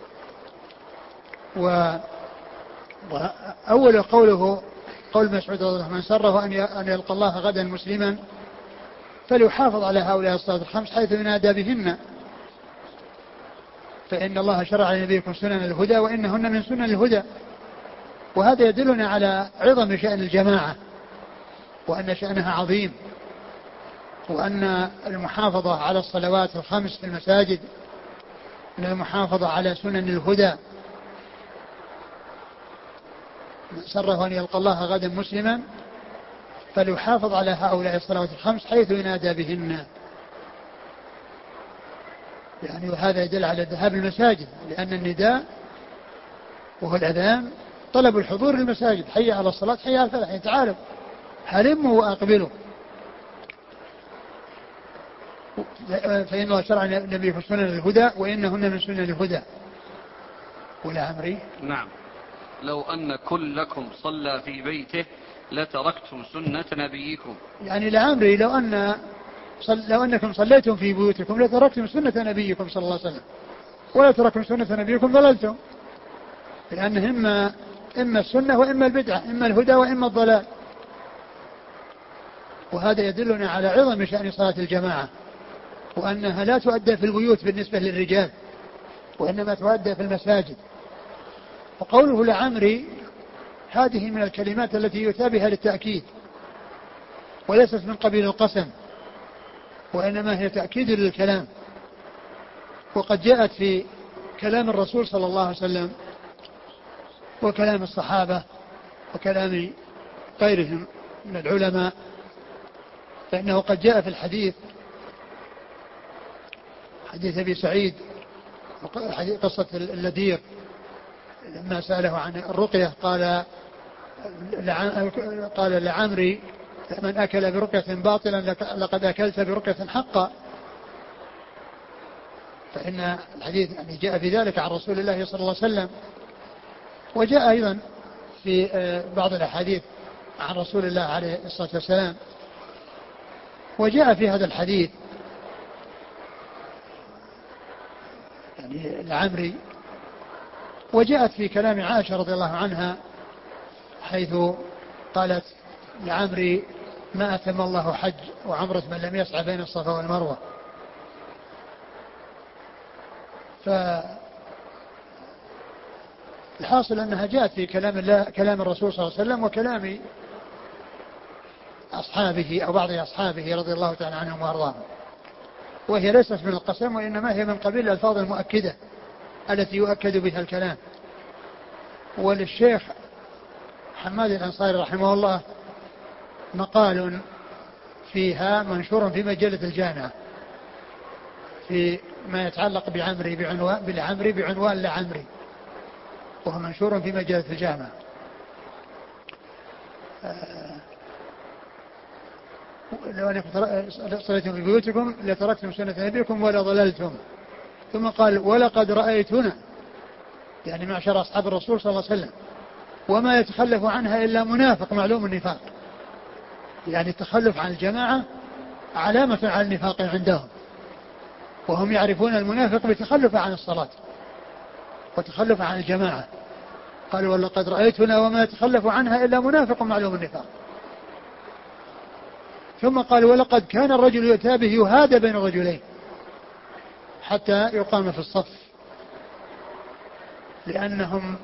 B: وأول قوله قول مسعود رضي الله عنه: من سره أن يلقى الله غدا مسلما فليحافظ على هؤلاء الصلوات الخمس حيث ينادى بهن فإن الله شرع لنبيكم سنن الهدى وإنهن من سنن الهدى. وهذا يدلنا على عظم شأن الجماعة وأن شأنها عظيم، وأن المحافظة على الصلوات الخمس في المساجد من المحافظة على سنن الهدى. من سره أن يلقى الله غدا مسلما فليحافظ على هؤلاء الصلوات الخمس حيث ينادى بهن. يعني وهذا يدل على ذهاب المساجد، لأن النداء وهو الأذان طلب الحضور للمساجد، حي على الصلاة حي على الفلاح، تعالوا هلموا وأقبلوا. فإن الله شرع النبي في سنن الهدى وإنهن من سنن الهدى. ولا عمري
A: نعم لو أن كلكم صلى في بيته لتركتم سنة نبيكم،
B: يعني لعمري لو أن صل... لو أنكم صليتم في بيوتكم لتركتم سنة نبيكم صلى الله عليه وسلم، ولا تركتم سنة نبيكم ضللتم، لأن إما إما السنة وإما البدعة، إما الهدى وإما الضلال. وهذا يدلنا على عظم شأن صلاة الجماعة، وأنها لا تؤدى في البيوت بالنسبة للرجال، وإنما تؤدى في المساجد. وقوله لعمري هذه من الكلمات التي يؤتى بها للتأكيد، وليست من قبيل القسم، وإنما هي تأكيد للكلام. وقد جاءت في كلام الرسول صلى الله عليه وسلم وكلام الصحابة وكلام غيرهم من العلماء، فإنه قد جاء في الحديث حديث أبي سعيد قصة اللدير لما سأله عن الرقية قال قال لعمري: من أكل برقية باطلا لقد أكلت برقية حقا. فإن الحديث يعني جاء في ذلك عن رسول الله صلى الله عليه وسلم، وجاء أيضا في بعض الأحاديث عن رسول الله عليه الصلاة والسلام. وجاء في هذا الحديث يعني لعمري، وجاءت في كلام عائشة رضي الله عنها حيث قالت لعمري: ما أتم الله حج وعمرة من لم يسعى بين الصفا والمروة. فالحاصل أنها جاءت في كلام الله كلام الرسول صلى الله عليه وسلم وكلام أصحابه أو بعض أصحابه رضي الله تعالى عنهم وأرضاهم، وهي ليست من القسم، وإنما هي من قبيل الألفاظ المؤكدة التي يؤكد بها الكلام. وللشيخ حماد الأنصاري رحمه الله مقال فيها منشور في مجلة الجامعة في ما يتعلق بعمري بعنوان بالعمري بعنوان لعمري، وهو منشور في مجلة الجامعة. لو أنكم صليتم في بيوتكم لتركتم سنة نبيكم ولا ضللتم. ثم قال ولقد رأيتنا، يعني معشر أصحاب الرسول صلى الله عليه وسلم، وما يتخلف عنها إلا منافق معلوم النفاق، يعني التخلف عن الجماعة علامة على النفاق عندهم، وهم يعرفون المنافق بتخلف عن الصلاة وتخلف عن الجماعة. قال ولقد رأيتنا وما يتخلف عنها إلا منافق معلوم النفاق. ثم قال ولقد كان الرجل يؤتى به يهادى بين الرجلين حتى يقام في الصف، لأنهم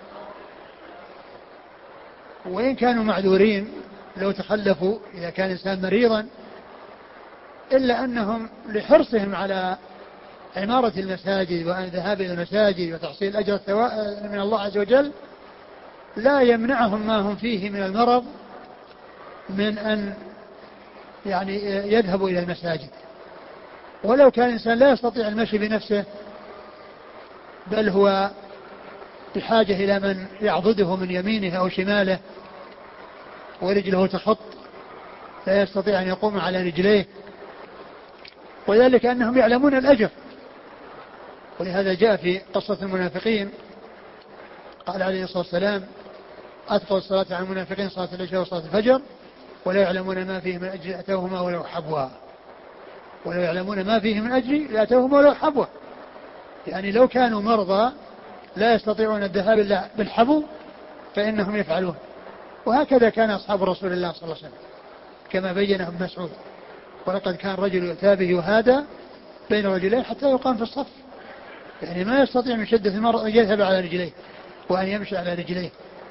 B: وإن كانوا معذورين لو تخلفوا إذا كان إنسان مريضا، إلا أنهم لحرصهم على عمارة المساجد والذهاب إلى المساجد وتحصيل أجر من الله عز وجل لا يمنعهم ما هم فيه من المرض من أن يعني يذهبوا إلى المساجد. ولو كان إنسان لا يستطيع المشي بنفسه بل هو بحاجة إلى من يعضده من يمينه أو شماله ورجله تخط لا يستطيع أن يقوم على رجليه، وذلك أنهم يعلمون الأجر. ولهذا جاء في قصة المنافقين قال عليه الصلاة والسلام أثقل الصلاة على المنافقين صلاة العشاء وصلاة الفجر ولا يعلمون ما فيه من أجل أتوهما ولو حبوها، ولو يعلمون ما فيه من أجل لأتوهما ولو حبوها، يعني لو كانوا مرضى لا يستطيعون الذهاب إلا بالحبو فإنهم يفعلون. وهكذا كان أصحاب رسول الله صلى الله عليه وسلم كما بينه ابن مسعود ولقد كان رجل يؤتى به يهادى بين رجلين حتى يقام في الصف، يعني ما يستطيع من شدة المرض أن يذهب على رجليه وأن يمشي على رجليه.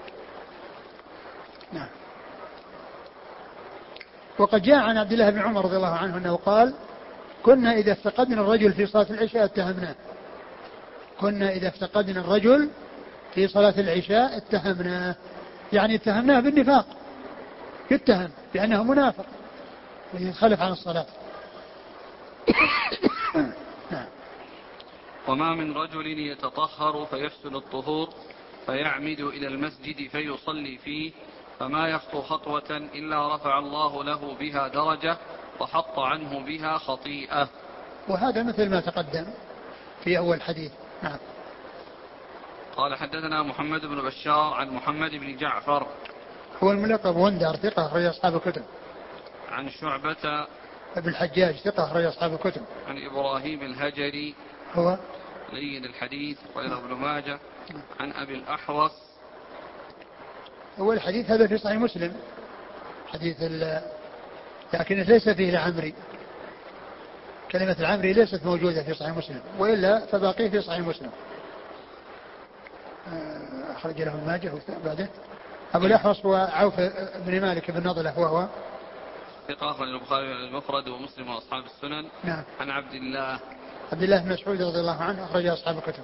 B: نعم. وقد جاء عن عبد الله بن عمر رضي الله عنه أنه قال كنا إذا افتقدنا الرجل في صلاة العشاء اتهمناه، كنا إذا افتقدنا الرجل في صلاة العشاء اتهمناه، يعني اتهمناه بالنفاق، يتهم بأنه منافق ويتخلف عن الصلاة.
A: نعم. وما من رجل يتطهر فيحسن الطهور فيعمد إلى المسجد فيصلي فيه فما يخطو خطوة إلا رفع الله له بها درجة وحط عنه بها خطيئة.
B: وهذا مثل ما تقدم في أول حديث. نعم.
A: قال حدثنا محمد بن بشار عن محمد بن جعفر
B: هو الملقب وندر ثقة أخرج أصحاب الكتب.
A: عن شعبة
B: ابن الحجاج ثقة أخرج أصحاب الكتب.
A: عن إبراهيم الهجري
B: هو
A: لين الحديث وله ابن ماجه. عن أبي الأحوص.
B: أول الحديث هذا في صحيح مسلم حديث لكن ليس فيه العمري، كلمة العمري ليست موجودة في صحيح مسلم، وإلا فباقيه في صحيح مسلم. أخرج له ابن ماجه بعده. أبو الأحوص هو عوف بن مالك بن نضلة وهو
A: ثقة أخرج البخاري المفرد ومسلم وأصحاب السنن.
B: نعم.
A: عن عبد الله
B: عبد الله بن مسعود رضي الله عنه أخرج أصحاب الكتب.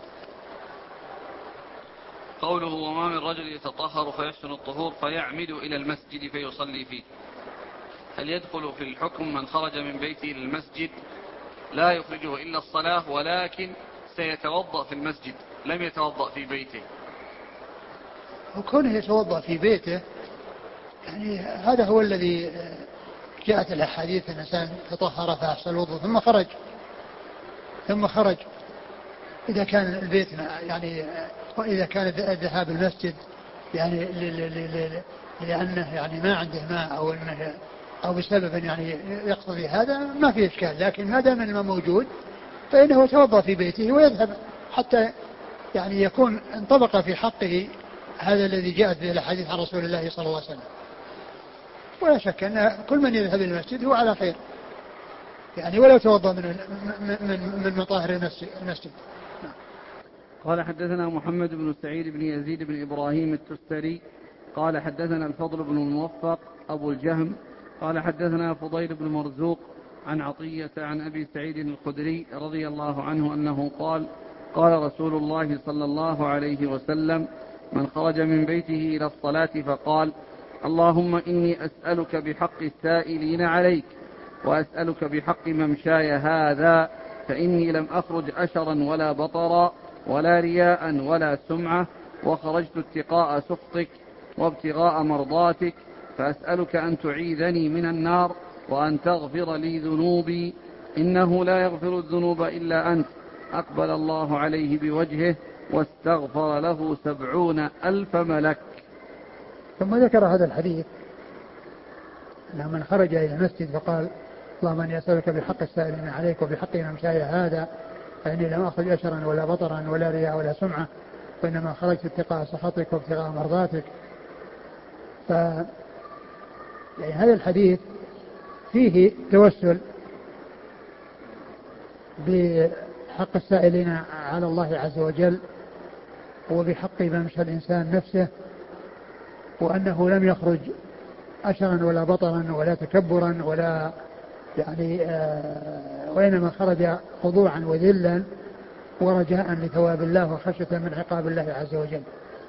A: قوله وما من رجل يتطهر فيحسن الطهور فيعمد إلى المسجد فيصلي فيه، هل يدخل في الحكم من خرج من بيته إلى المسجد لا يخرجه إلا الصلاة ولكن سيتوضأ في المسجد لم يتوضأ في بيته؟
B: وكونه يتوضأ في بيته يعني هذا هو الذي جاءت الأحاديث أن الإنسان تطهر فأحسن الوضوء ثم خرج ثم خرج إذا كان البيت يعني وإذا كان الذهاب المسجد يعني لأنه يعني ما عنده ماء أو أنه أو بسبب يعني يقتضي هذا ما في إشكال، لكن ما دام الماء موجود فإنه يتوضأ في بيته ويذهب حتى يعني يكون انطبق في حقه هذا الذي جاءت به الأحاديث عن رسول الله صلى الله عليه وسلم. ولا شك أن كل من يذهب إلى المسجد هو على خير يعني ولو توضأ من من من مطاهر المسجد.
A: قال حدثنا محمد بن سعيد بن يزيد بن إبراهيم التستري قال حدثنا الفضل بن الموفق أبو الجهم قال حدثنا فضيل بن مرزوق عن عطية عن أبي سعيد الخدري رضي الله عنه أنه قال قال رسول الله صلى الله عليه وسلم من خرج من بيته إلى الصلاة فقال اللهم إني أسألك بحق السائلين عليك وأسألك بحق ممشاي هذا فإني لم أخرج أشرا ولا بطرا ولا رياء ولا سمعة وخرجت اتقاء سخطك وابتغاء مرضاتك فأسألك أن تعيذني من النار وأن تغفر لي ذنوبي إنه لا يغفر الذنوب إلا أنت. أقبل الله عليه بوجهه واستغفر له سبعون ألف ملك.
B: ثم ذكر هذا الحديث أنه من خرج إلى المسجد فقال اللهم أني أسألك بحق السائلين عليك وبحق ممشاي هذا فإني لم أخرج أشرا ولا بطرا ولا رياء ولا سمعة وإنما خرجت اتقاء سخطك وابتغاء مرضاتك. ف يعني هذا الحديث فيه توسل بحق السائلين على الله عز وجل وبحق ممشى الإنسان نفسه، وأنه لم يخرج أشرا ولا بطرا ولا تكبرا ولا يعني آه وإنما خرج خضوعا وذلا ورجاء لثواب الله وخشية من عقاب الله عز وجل.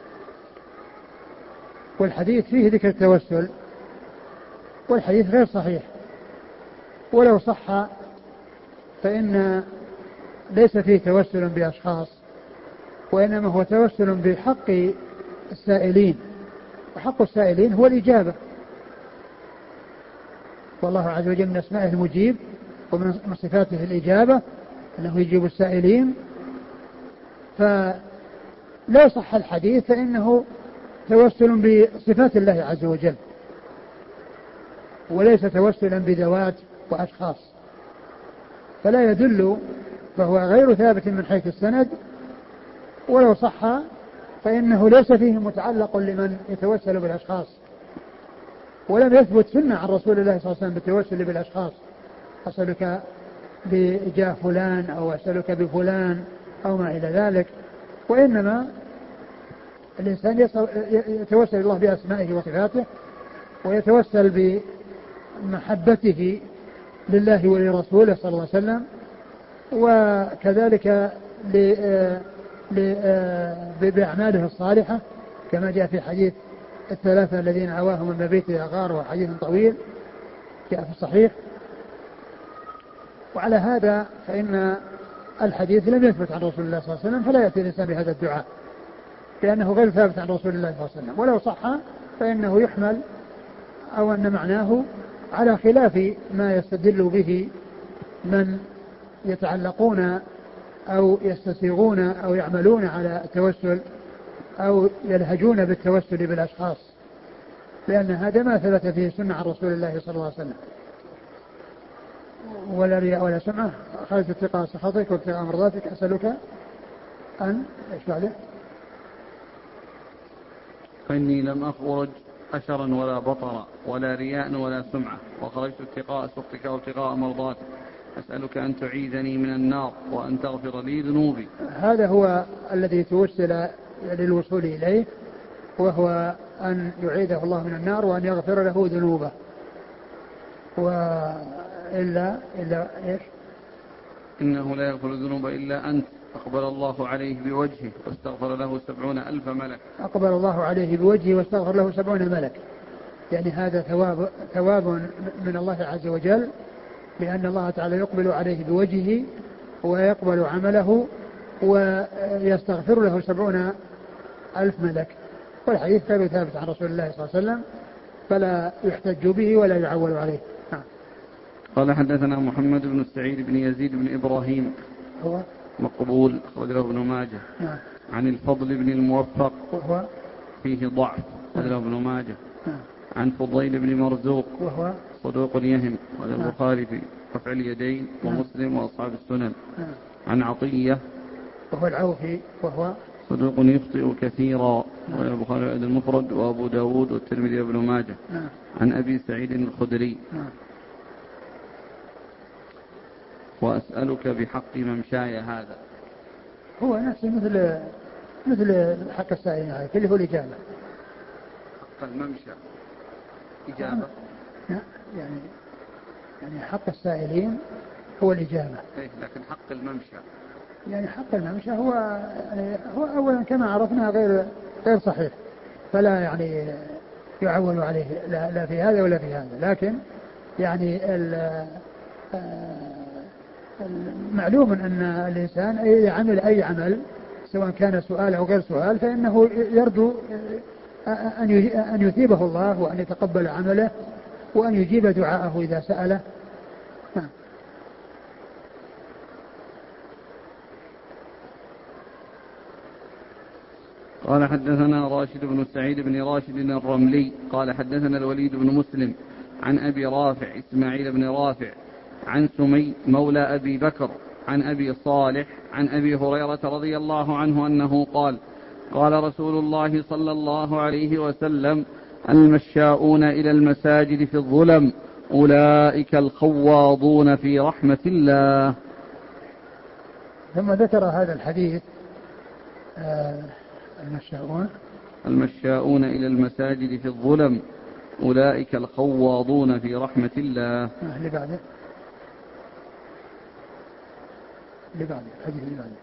B: والحديث فيه ذكر التوسل، والحديث غير صحيح، ولو صح فإن ليس فيه توسل بأشخاص، وإنما هو توسل بحق السائلين، وحق السائلين هو الإجابة، والله عز وجل من أسمائه المجيب ومن صفاته الإجابة أنه يجيب السائلين. فلا صح الحديث فإنه توسل بصفات الله عز وجل وليس توسلا بذوات وأشخاص، فلا يدل، فهو غير ثابت من حيث السند، ولو صح فإنه ليس فيه متعلق لمن يتوسل بالأشخاص، ولم يثبت سنة عن رسول الله صلى الله عليه وسلم بالتوسل بالأشخاص، أسألك بجاه فلان أو أسألك بفلان أو ما إلى ذلك، وإنما الإنسان يتوسل الله بأسمائه وصفاته ويتوسل بمحبته لله ولرسوله صلى الله عليه وسلم، وكذلك بأعماله الصالحة كما جاء في حديث الثلاثة الذين عواهم من مبيت إلى غار، وحديث طويل جاء في الصحيح. وعلى هذا فإن الحديث لم يثبت عن رسول الله صلى الله عليه وسلم، فلا يأتي الإنسان بهذا الدعاء لأنه غير ثابت عن رسول الله صلى الله عليه وسلم، ولو صح فإنه يحمل أو أن معناه على خلاف ما يستدل به من يتعلقون أو يستسيغون أو يعملون على التوسل أو يلهجون بالتوسل بالأشخاص، لأن هذا ما ثبت فيه سنة عن رسول الله صلى الله عليه وسلم. ولا رياء ولا سمعة، خالص اتقاء سخطك وابتغاء مرضاتك، أسألك أن إيش بعده؟
A: فإني لم أخرج أشرا ولا بطرا ولا رياء ولا سمعة وخرجت اتقاء سخطك وابتغاء مرضاتك، أسألك أن تعيذني من النار وأن تغفر لي ذنوبي.
B: هذا هو الذي توسل للوصول إليه، وهو أن يعيذه الله من النار وأن يغفر له ذنوبه. وإلا إلا إيش؟
A: إنه لا يغفر الذنوب إلا أنت. أقبل الله عليه بوجهه واستغفر له سبعون ألف ملك.
B: أقبل الله عليه بوجهه واستغفر له سبعون ملك، يعني هذا ثواب ثواب من الله عز وجل، لأن الله تعالى يقبل عليه بوجهه ويقبل عمله ويستغفر له سبعون ألف ملك. والحديث غير ثابت عن رسول الله صلى الله عليه وسلم، فلا يحتج به ولا يعول عليه. نعم.
A: قال حدثنا محمد بن السعيد بن يزيد بن إبراهيم
B: هو
A: مقبول أخرجه ابن ماجه.
B: نعم.
A: عن الفضل بن الموفق
B: وهو
A: فيه ضعف أخرجه ابن ماجه.
B: نعم.
A: عن فضيل بن مرزوق
B: وهو
A: صدوق يهم وهذا
B: نعم.
A: البخاري في رفع اليدين ومسلم وأصحاب السنن.
B: نعم.
A: عن عطية
B: وهو العوفي وهو
A: صدوق يخطئ كثيرا وهذا البخاري المفرد وأبو داود والترمذي وابن ماجه.
B: نعم.
A: عن أبي سعيد الخدري
B: نعم.
A: وأسألك بحق ممشاي هذا،
B: هو نفسه مثل مثل حق السائلين عليك اللي هو الإجابة.
A: حق الممشى إجابة.
B: نعم. يعني يعني حق السائلين هو الإجابة.
A: إيه لكن حق الممشى
B: يعني حق الممشى هو يعني هو أولا كما عرفنا غير غير صحيح، فلا يعني يعول عليه لا, لا في هذا ولا في هذا، لكن يعني معلوم أن الإنسان إذا عمل أي عمل سواء كان سؤال أو غير سؤال فإنه يرجو أن يثيبه الله وأن يتقبل عمله وأن يجيب دعاءه إذا سأله. نعم.
A: قال حدثنا راشد بن سعيد بن راشد الرملي قال حدثنا الوليد بن مسلم عن أبي رافع إسماعيل بن رافع عن سمي مولى أبي بكر عن أبي صالح عن أبي هريرة رضي الله عنه أنه قال قال رسول الله صلى الله عليه وسلم المشاؤون إلى المساجد في الظلم أولئك الخواضون في رحمة الله.
B: ثم ذكر هذا الحديث آه المشاؤون
A: المشاؤون إلى المساجد في الظلم أولئك الخواضون في رحمة الله.
B: اللي بعده اللي بعده الحديث اللي بعده.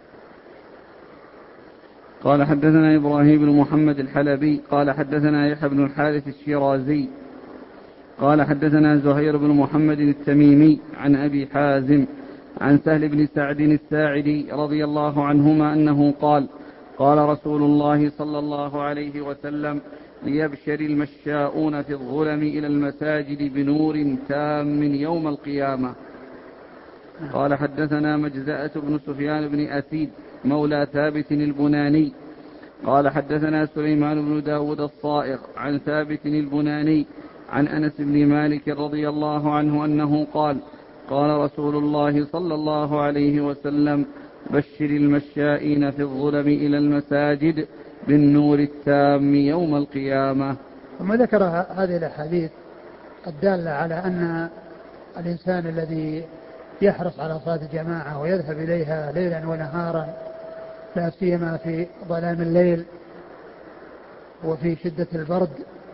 A: قال حدثنا إبراهيم بن محمد الحلبي قال حدثنا يحيى بن الحارث الشيرازي قال حدثنا زهير بن محمد التميمي عن أبي حازم عن سهل بن سعد الساعدي رضي الله عنهما أنه قال قال رسول الله صلى الله عليه وسلم ليبشر المشاؤون في الظلم إلى المساجد بنور تام يوم القيامة. قال حدثنا مجزأة بن سفيان بن أسيد مولى ثابت البناني قال حدثنا سليمان بن داود الصائغ عن ثابت البناني عن أنس بن مالك رضي الله عنه أنه قال قال رسول الله صلى الله عليه وسلم بشر المشائين في الظلم إلى المساجد بالنور التام يوم القيامة.
B: ثم ذكر هذه الأحاديث الدالة على أن الإنسان الذي يحرص على صلاة الجماعة ويذهب إليها ليلا ونهارا لا سيما في ظلام الليل وفي شدة البرد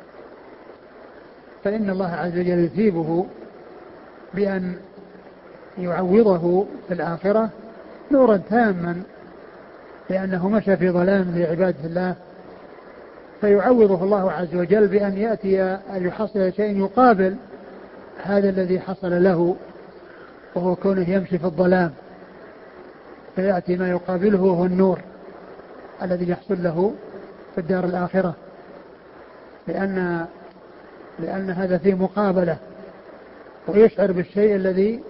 B: فإن الله عز وجل يثيبه بأن يعوضه في الآخرة نورا تاما لأنه مشى في ظلام لعبادة الله فيعوضه الله عز وجل بأن يأتي أن يحصل شيء يقابل هذا الذي حصل له وهو كونه يمشي في الظلام فيأتي ما يقابله هو النور الذي يحصل له في الدار الآخرة لأن, لأن هذا فيه مقابلة ويشعر بالشيء الذي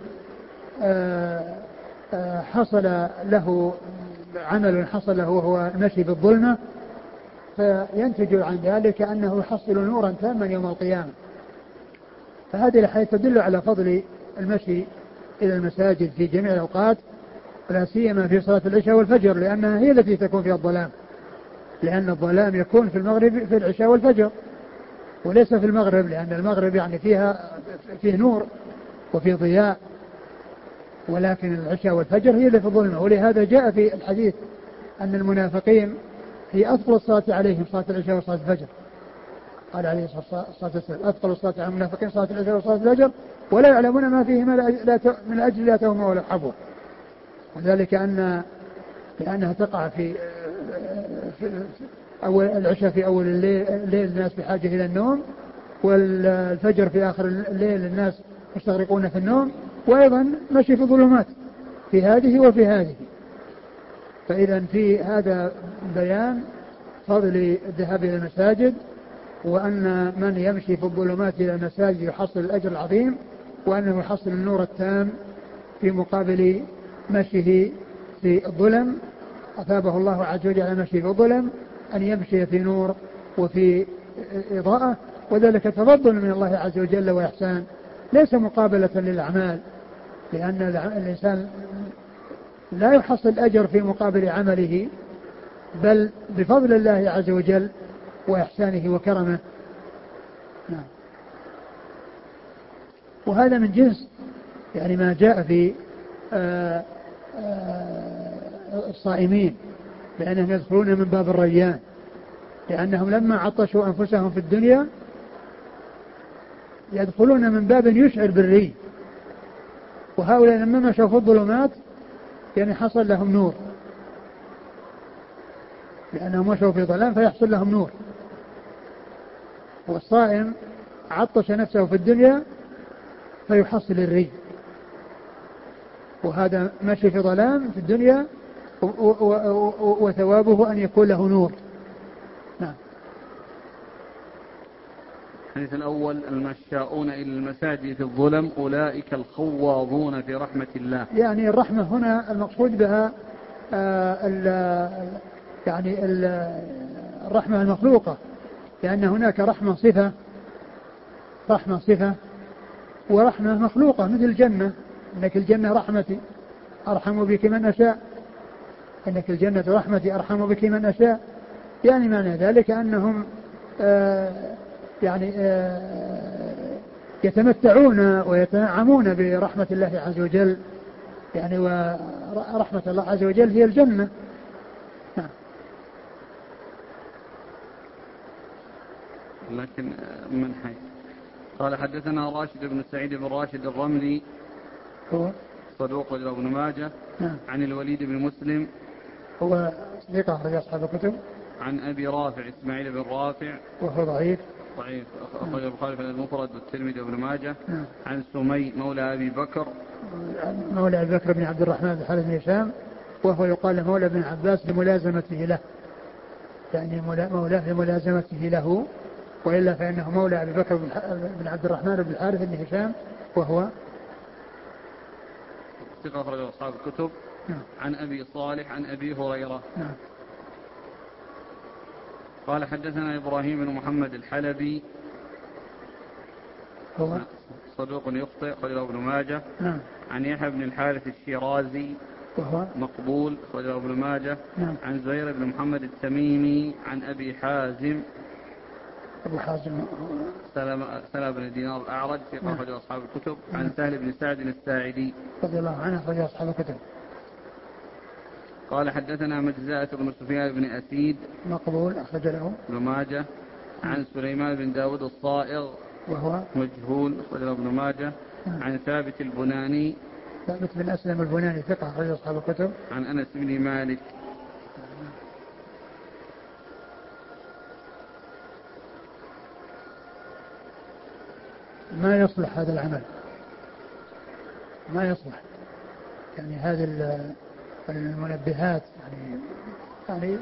B: حصل له عمل حصل له وهو المشي بالظلمة فينتج عن ذلك أنه يحصل نورا تاما يوم القيامة. فهذه الحديث تدل على فضل المشي إلى المساجد في جميع الأوقات لا سيما في صلاة العشاء والفجر لأنها هي التي تكون فيها الظلام لأن الظلام يكون في المغرب في العشاء والفجر وليس في المغرب لأن المغرب يعني فيها فيه نور وفيه ضياء ولكن العشاء والفجر هي اللي في الظلمة. ولهذا جاء في الحديث أن المنافقين هي أثقل الصلاة عليهم صلاة العشاء وصلاة الفجر قال عليه الصلاة والسلام أثقل الصلاة على المنافقين صلاة العشاء وصلاة الفجر ولا يعلمون ما فيهما من أجل لا توهم ولا حبوة وذلك أن لأنها تقع في, في أول العشاء في أول الليل, الليل الناس بحاجة إلى النوم والفجر في آخر الليل الناس مستغرقون في النوم وأيضا مشي في ظلمات في هذه وفي هذه. فإذا في هذا بيان فضل الذهاب إلى المساجد وأن من يمشي في الظلمات إلى المساجد يحصل الأجر العظيم وأنه يحصل النور التام في مقابل مشيه في الظلم أثابه الله عز وجل على مشي في الظلم أن يمشي في نور وفي إضاءة وذلك تفضل من الله عز وجل وإحسان ليس مقابلة للأعمال لأن الإنسان لا يحصل الأجر في مقابل عمله بل بفضل الله عز وجل وإحسانه وكرمه. نعم. وهذا من جنس يعني ما جاء في آآ آآ الصائمين لأنهم يدخلون من باب الريان لأنهم لما عطشوا أنفسهم في الدنيا يدخلون من باب يشعر بالري وهؤلاء لما مشوا في الظلمات يعني حصل لهم نور لأنهم مشوا في ظلام فيحصل لهم نور والصائم عطش نفسه في الدنيا فيحصل الري وهذا مشي في ظلام في الدنيا وثوابه أن يكون له نور. نعم.
A: الحديث الأول: المشاؤون إلى المساجد في الظلم أولئك الخواضون في رحمة الله.
B: يعني الرحمة هنا المقصود بها آه ال يعني ال الرحمة المخلوقة، لأن هناك رحمة صفة رحمة صفة ورحمة مخلوقة مثل الجنة، إنك الجنة رحمتي أرحم بك من أشاء، إنك الجنة رحمتي أرحم بك من أشاء. يعني معنى ذلك أنهم آه يعني آه يتمتعون ويتنعمون برحمة الله عز وجل، يعني ورحمة الله عز وجل هي الجنة. نعم.
A: لكن من حيث قال: حدثنا راشد بن سعيد بن راشد الرملي
B: هو
A: صدوق ابن ماجه.
B: نعم.
A: عن الوليد بن مسلم
B: هو صديق أخرج أصحاب الكتب.
A: عن أبي رافع إسماعيل بن رافع
B: وهو ضعيف
A: ضعيف أخرج البخاري في المفرد والترمذي وابن ماجه.
B: نعم.
A: عن سمي مولى أبي بكر
B: مولى أبي بكر بن عبد الرحمن بن حارث بن هشام، وهو يقال مولى بن عباس لملازمته له، يعني مولاه لملازمته له، وإلا فإنه مولى أبي بكر بن عبد الرحمن بن الحارث بن هشام، وهو
A: ثقة أخرج أصحاب الكتب.
B: نعم.
A: عن أبي صالح عن أبي هريرة.
B: نعم.
A: قال: حدثنا إبراهيم بن محمد الحلبي
B: هو
A: صدوق يخطئ أخرجه ابن ماجه.
B: نعم.
A: عن يحيى بن الحارث الشيرازي
B: وهو
A: مقبول أخرجه ابن ماجه.
B: نعم.
A: عن زهير بن محمد التميمي عن أبي حازم
B: أبو حازم
A: سلمة بن دينار الأعرج في
B: نعم.
A: أخرجه أصحاب الكتب.
B: نعم.
A: عن سهل بن سعد الساعدي
B: رضي الله عنه أخرج أصحاب الكتب.
A: قال: حدثنا مجزاة بن سفيان بن أسيد
B: مقبول أخرج له
A: ابن ماجه. عن سليمان بن داود الصائغ
B: وهو
A: مجهول أخرجه ابن ماجه. عن ثابت البناني
B: ثابت بن أسلم البناني ثقة أخرج أصحاب الكتب.
A: عن أنس بن مالك.
B: ما يصلح هذا العمل، ما يصلح، يعني هذه المنبهات يعني يعني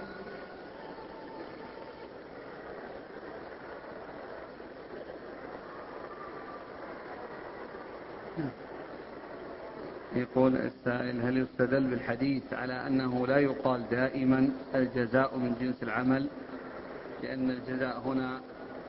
A: يقول السائل: هل يستدل بالحديث على أنه لا يقال دائما الجزاء من جنس العمل، لأن الجزاء هنا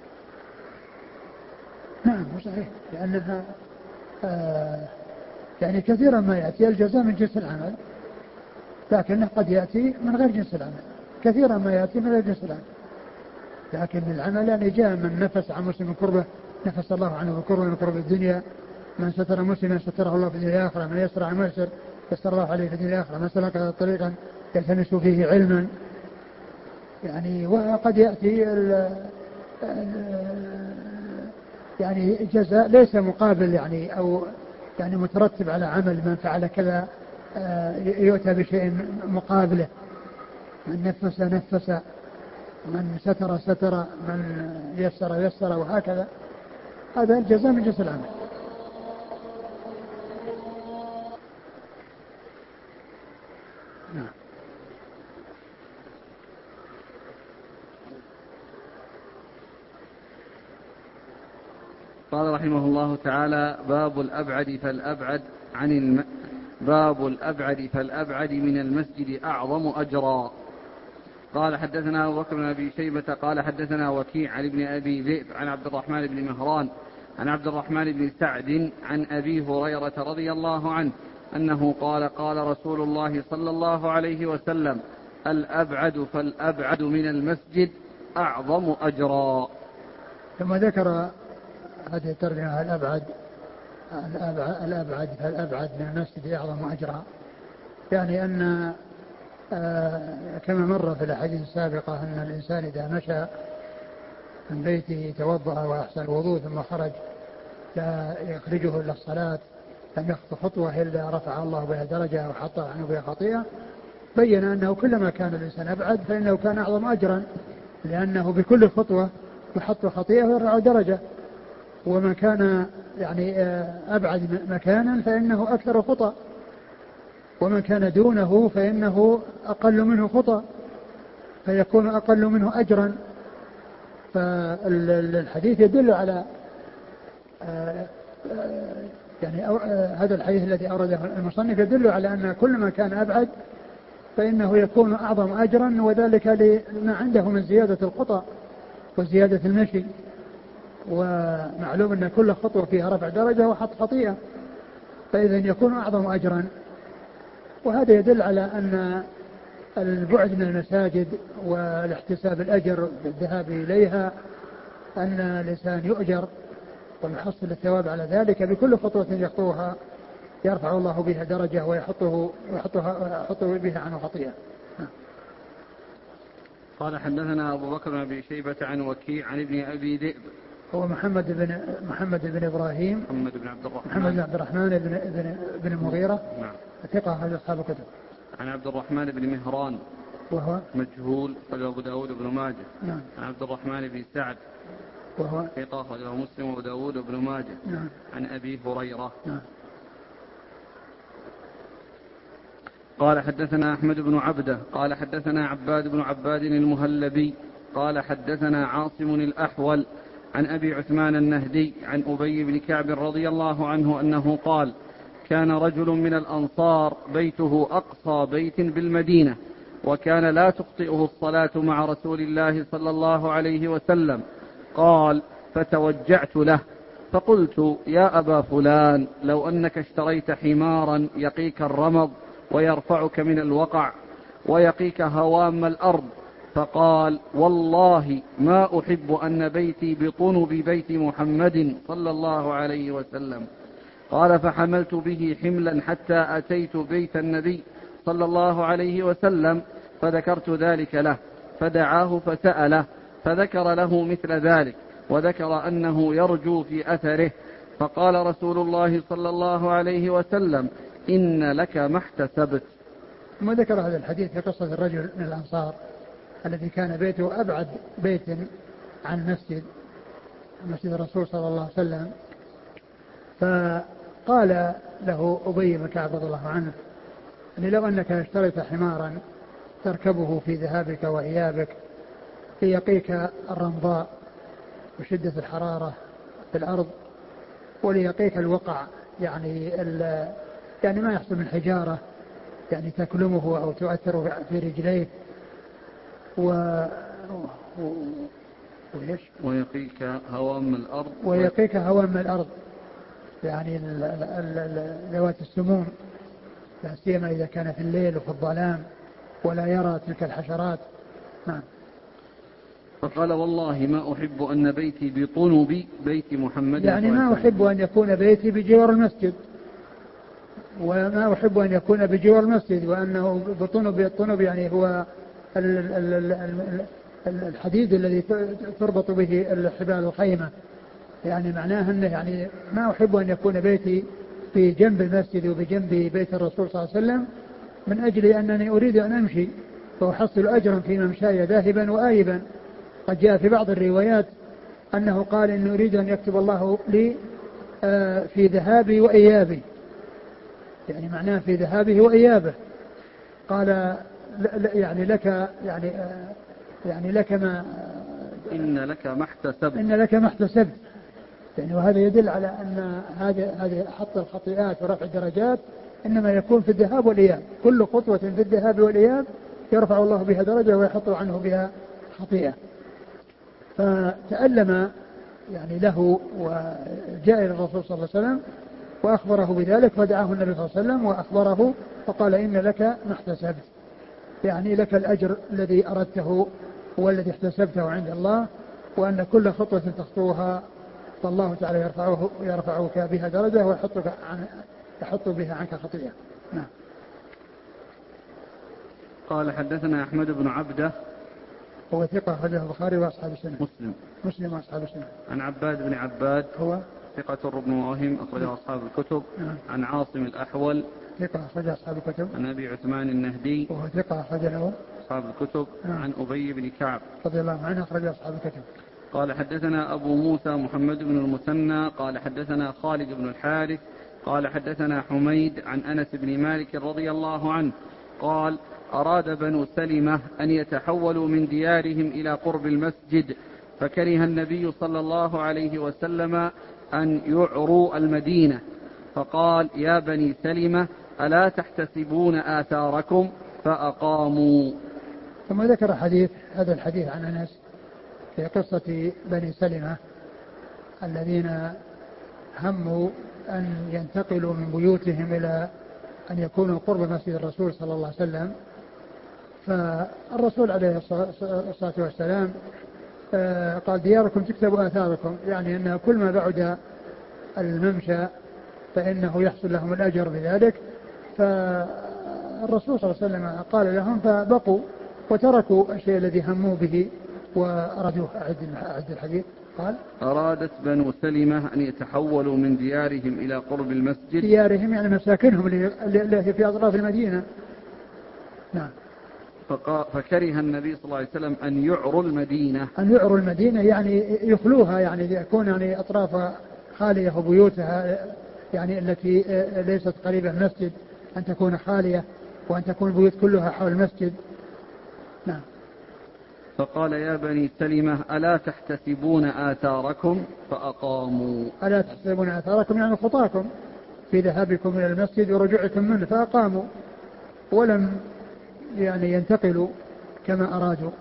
B: نعم صحيح، لأنها آه يعني كثيرا ما يأتي الجزاء من جنس العمل، لكنه قد يأتي من غير جنس العمل، كثيرا ما يأتي من غير جنس العمل، لكن العمل يعني جاء من نفس عن مسلم كربة نفس الله عنه بكربة من كرب الدنيا، من ستر مسلما ستره الله في الدنيا الآخرة، من يسر عن ميسر يسر الله عليه في الدنيا الآخرة، من سلك طريقا يلتمس فيه علما، يعني وقد يأتي ال ال يعني جزاء ليس مقابل يعني أو يعني مترتب على عمل من فعل كذا يؤتى بشيء مقابله، من نفس نفس، من ستر ستر، من يسر يسر، وهكذا. هذا الجزاء من جنس العمل. نعم.
A: قال رحمه الله تعالى: باب الأبعد فالأبعد عن الم... باب الأبعد فالأبعد من المسجد أعظم أجرا. قال: حدثنا أبو بكر بن أبي شيبة قال: حدثنا وكيع عن ابن أبي ذئب عن عبد الرحمن بن مهران عن عبد الرحمن بن سعد عن أبي هريرة رضي الله عنه أنه قال: قال رسول الله صلى الله عليه وسلم: الأبعد فالأبعد من المسجد أعظم أجرا.
B: ثم ذكر هذه الترجمة: الأبعد الأبعد فالأبعد من المسجد أعظم أجرا، يعني أن آه كما مر في الأحاديث السابقة أن الإنسان إذا مشى من بيته توضأ وأحسن الوضوء ثم خرج لا يخرجه إلا الصلاة لم يخطو خطوة إلا رفع الله بها درجة وحط عنه بها خطيئة، بين أنه كلما كان الإنسان أبعد فإنه كان أعظم أجرا، لأنه بكل خطوة يحط خطيئة ويرفع درجة، ومن كان يعني أبعد مكانا فإنه أكثر خطأ، ومن كان دونه فإنه أقل منه خطأ فيكون أقل منه أجرا. فالحديث يدل على يعني هذا الحديث الذي أورده المصنف يدل على أن كل ما كان أبعد فإنه يكون أعظم أجرا، وذلك لما عنده من زيادة الخطى وزيادة المشي. ومعلوم أن كل خطوة فيها رفع درجة وحط خطيئة، فإذا يكون أعظم أجرا. وهذا يدل على أن البعد من المساجد والاحتساب الأجر بالذهاب إليها أن الإنسان يؤجر ويحصل الثواب على ذلك بكل خطوة يخطوها يرفع الله بها درجة ويحطه ويحطها ويحطه بها عنه خطيئة.
A: قال حدثنا أبو بكر بن أبي شيبة عن وكيع عن ابن أبي ذئب
B: هو محمد بن محمد بن إبراهيم
A: محمد بن عبد الرحمن
B: محمد بن عبد الرحمن بن بن بن المغيرة
A: نعم
B: ثقة هذا أصحاب الكتب.
A: عن عبد الرحمن بن مهران وهو مجهول أخرجه أبو داود بن ماجه.
B: نعم.
A: عن عبد الرحمن بن سعد
B: وهو
A: ثقة أخرجه مسلم وأبو داود بن ماجه.
B: نعم.
A: عن أبي هريرة.
B: نعم.
A: قال حدثنا أحمد بن عبده قال حدثنا عباد بن عباد المهلبي قال حدثنا عاصم الأحول عن أبي عثمان النهدي عن أبي بن كعب رضي الله عنه أنه قال كان رجل من الأنصار بيته أقصى بيت بالمدينة وكان لا تخطئه الصلاة مع رسول الله صلى الله عليه وسلم. قال فتوجعت له فقلت يا أبا فلان لو أنك اشتريت حمارا يقيك الرمض ويرفعك من الوقع ويقيك هوام الأرض. فقال والله ما أحب أن بيتي بطنب بيت محمد صلى الله عليه وسلم. قال فحملت به حملا حتى أتيت بيت النبي صلى الله عليه وسلم فذكرت ذلك له فدعاه فسأله فذكر له مثل ذلك وذكر أنه يرجو في أثره. فقال رسول الله صلى الله عليه وسلم إن لك ما احتسبت.
B: ثم ذكر هذا الحديث في قصة الرجل من الأنصار الذي كان بيته أبعد بيت عن مسجد مسجد الرسول صلى الله عليه وسلم. فقال له أبي بن كعب رضي الله عنه أن لو أنك اشتريت حمارا تركبه في ذهابك وإيابك ليقيك الرمضاء وشدة الحرارة في الأرض وليقيك الوقع يعني يعني ما يحصل من حجارة يعني تكلمه أو تؤثر في رجليه و... و... ويش
A: ويقيك هوام الأرض
B: ويقيك هوام الأرض يعني ذوات السموم لا سيما إذا كان في الليل وفي الظلام ولا يرى تلك الحشرات. نعم.
A: فقال والله ما أحب أن بيتي بطنب بيت محمد
B: يعني ما أحب أن يكون بيتي بجوار المسجد وما أحب أن يكون بجوار المسجد وأنه بطنب الطنب يعني هو الحديد الذي تربط به الحبال الخيمة يعني معناه أنه يعني ما أحب أن يكون بيتي في جنب المسجد وبجنب بيت الرسول صلى الله عليه وسلم من أجل أنني أريد أن أمشي فأحصل أجرا في ممشاي ذاهبا وآيبا. قد جاء في بعض الروايات أنه قال إنه أريد أن يكتب الله لي في ذهابي وإيابي يعني معناه في ذهابه وإيابه. قال يعني لك يعني يعني لك ما
A: إن لك ما احتسبت
B: إن لك ما احتسبت يعني. وهذا يدل على أن هذا هذه حط الخطيئات ورفع الدرجات إنما يكون في الذهاب والإياب. كل خطوة في الذهاب والإياب يرفع الله بها درجة ويحط عنه بها خطيئة. فتألم يعني له وجاء إلى الرسول صلى الله عليه وسلم وأخبره بذلك فدعاه النبي صلى الله عليه وسلم وأخبره فقال إن لك ما احتسبت يعني لك الأجر الذي أردته والذي احتسبته عند الله وأن كل خطوة تخطوها فالله تعالى يرفعه يرفعك بها درجة ويحطك عن يحط بها عنك خطيئة. نعم.
A: قال حدثنا أحمد بن عبده
B: هو ثقة أخرجه البخاري وأصحاب السنة.
A: مسلم
B: مسلم وأصحاب السنة.
A: عن عباد بن عباد
B: هو
A: ثقة ربن وهم أخرجه أصحاب الكتب.
B: نعم.
A: عن عاصم الأحول
B: ثقة أخرجه أصحاب الكتب.
A: عن أبي عثمان النهدي
B: وهو ثقة أخرجه
A: أصحاب الكتب.
B: نعم.
A: عن أبي بن كعب
B: رضي الله عنه أخرجه أصحاب الكتب.
A: قال حدثنا أبو موسى محمد بن المثنى قال حدثنا خالد بن الحارث قال حدثنا حميد عن أنس بن مالك رضي الله عنه قال أراد بنو سلمة أن يتحولوا من ديارهم إلى قرب المسجد فكره النبي صلى الله عليه وسلم أن يعروا المدينة، فقال يا بني سلمة ألا تحتسبون آثاركم؟ فأقاموا.
B: ثم ذكر حديث هذا الحديث عن أنس في قصة بني سلمة الذين هموا أن ينتقلوا من بيوتهم إلى أن يكونوا قرب مسجد الرسول صلى الله عليه وسلم. فالرسول عليه الصلاة والسلام قال دياركم تكتب آثاركم، يعني أن كل ما بعد الممشى فإنه يحصل لهم الأجر بذلك. فالرسول صلى الله عليه وسلم قال لهم فبقوا وتركوا الشيء الذي هموا به وأرادوه. أعد الحديث. قال
A: أرادت بنو سلمة أن يتحولوا من ديارهم إلى قرب المسجد.
B: ديارهم يعني مساكنهم التي في أطراف المدينة. نعم.
A: فكره النبي صلى الله عليه وسلم أن يعروا المدينة.
B: أن يعروا المدينة يعني يخلوها، يعني يكون يعني أطراف خالية وبيوتها يعني التي ليست قريبة من المسجد أن تكون خالية، وأن تكون البيوت كلها حول المسجد. نعم.
A: فقال يا بني سلمة ألا تحتسبون آثاركم؟ فأقاموا.
B: ألا تحتسبون آثاركم يعني خطاكم في ذهابكم إلى المسجد ورجوعكم منه، فأقاموا ولم يعني ينتقلوا كما أرادوا.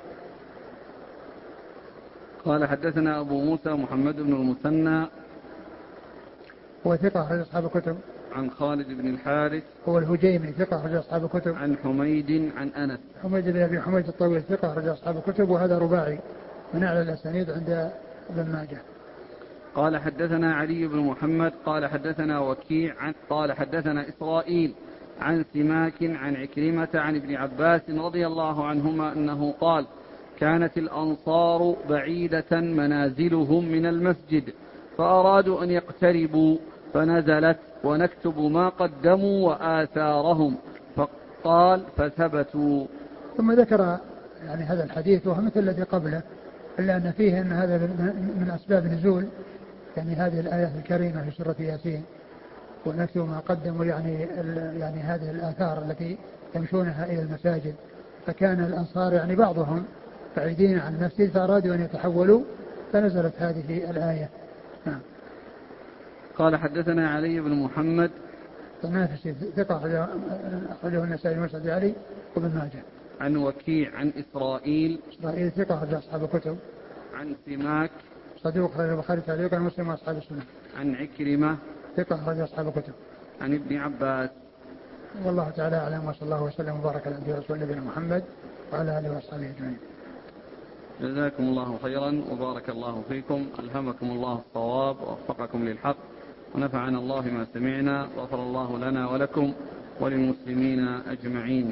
A: قال حدثنا أبو موسى محمد بن المثنى
B: هو ثقة أخرج أصحاب الكتب.
A: عن خالد بن الحارث
B: هو الهجيمي ثقة أخرج أصحاب الكتب.
A: عن حميد عن أنس.
B: حميد بن أبي حميد الطويل ثقة أخرج أصحاب الكتب، وهذا رباعي من أعلى الأسانيد عند ابن ماجه.
A: قال حدثنا علي بن محمد قال حدثنا وكيع عن قال حدثنا إسرائيل عن سماك عن عكرمة عن ابن عباس رضي الله عنهما أنه قال كانت الأنصار بعيدة منازلهم من المسجد فأرادوا أن يقتربوا فنزلت ونكتب ما قدموا وآثارهم، فقال فثبتوا.
B: ثم ذكر يعني هذا الحديث وهو مثل الذي قبله، إلا أن فيه أن هذا من أسباب نزول يعني هذه الآية الكريمة في سورة ياسين، ونكتب ما قدموا يعني يعني هذه الآثار التي يمشونها إلى المساجد. فكان الأنصار يعني بعضهم بعيدين عن المسجد فأرادوا أن يتحولوا فنزلت هذه الآية. نعم.
A: قال حدثنا علي بن محمد
B: تنافسي ثقة أخرجه النسائي ومسعد علي وابن ماجه.
A: عن وكيع عن إسرائيل
B: إسرائيل ثقة أخرج أصحاب الكتب.
A: عن سماك
B: صدوق أخرج البخاري تعليقا ومسلم وأصحاب السنة.
A: عن عكرمة
B: ثقة أخرج أصحاب الكتب.
A: عن ابن عباس.
B: والله تعالى أعلم، وصلى الله وسلم وبارك على نبينا رسول نبينا محمد وعلى آله وأصحابه أجمعين.
A: جزاكم الله خيرا وبارك الله فيكم، ألهمكم الله الصواب ووفقكم للحق، ونفعنا الله ما سمعنا، وغفر الله لنا ولكم وللمسلمين أجمعين.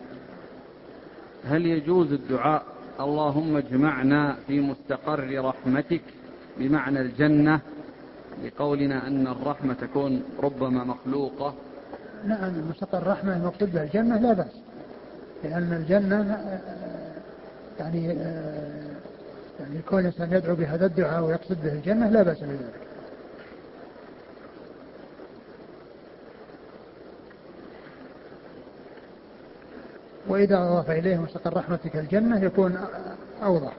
A: هل يجوز الدعاء اللهم اجمعنا في مستقر رحمتك بمعنى الجنة، لقولنا أن الرحمة تكون ربما مخلوقة؟
B: نعم، مستقر الرحمة المقصود بها الجنة لا بأس، لأن الجنة يعني يعني كل إنسان يدعو بهذا الدعاء ويقصد به الجنة لا بأس بذلك. وإذا أضاف إليه مستقر رحمتك الجنة يكون أوضح.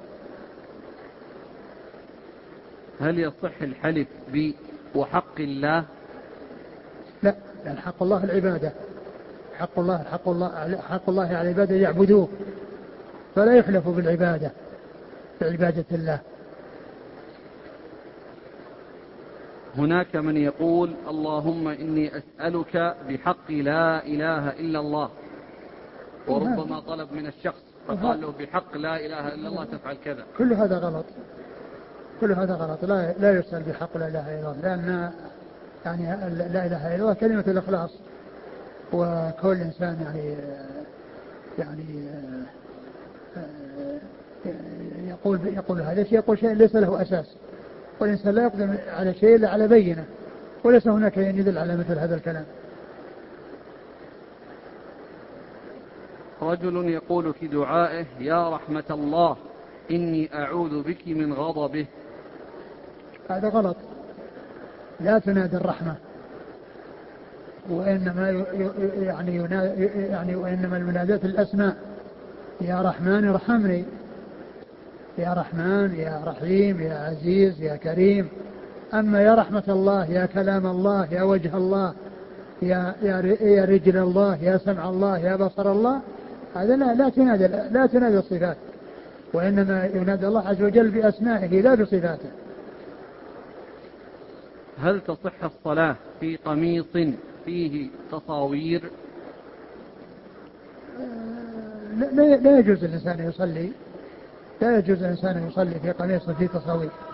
A: هل يصح الحلف بوحق الله؟
B: لا، لأن حق الله العبادة، حق الله حق الله حق الله على العبادة يعبدوه، فلا يحلف بالعبادة بعبادة الله.
A: هناك من يقول اللهم إني أسألك بحق لا إله إلا الله، وربما طلب من الشخص فقال له بحق لا إله إلا الله تفعل كذا.
B: كل هذا غلط، كل هذا غلط، لا لا يسأل بحق لا إله إلا الله، لأن يعني لا إله إلا الله كلمة الإخلاص، وكل إنسان يعني يعني يقول يقول هذا الشيء يقول شيء ليس له أساس، والإنسان لا يقدم على شيء إلا على بينة، وليس هناك يدل على مثل هذا الكلام.
A: رجل يقول في دعائه يا رحمة الله إني أعوذ بك من غضبه.
B: هذا غلط، لا تنادي الرحمة، وإنما يعني يعني وإنما المنادات الأسماء، يا رحمن ارحمني، يا رحمن يا رحيم يا عزيز يا كريم. أما يا رحمة الله يا كلام الله يا وجه الله يا يا يا رجل الله يا سمع الله يا بصر الله، هذا لا لا تنادى لا تنادى الصفات، وإنما ينادى الله عز وجل بأسمائه لا بصفاته.
A: هل تصح الصلاة في قميص فيه تصاوير؟
B: لا, لا يجوز الإنسان يصلي لا يجوز الإنسان يصلي في قميص فيه تصاوير.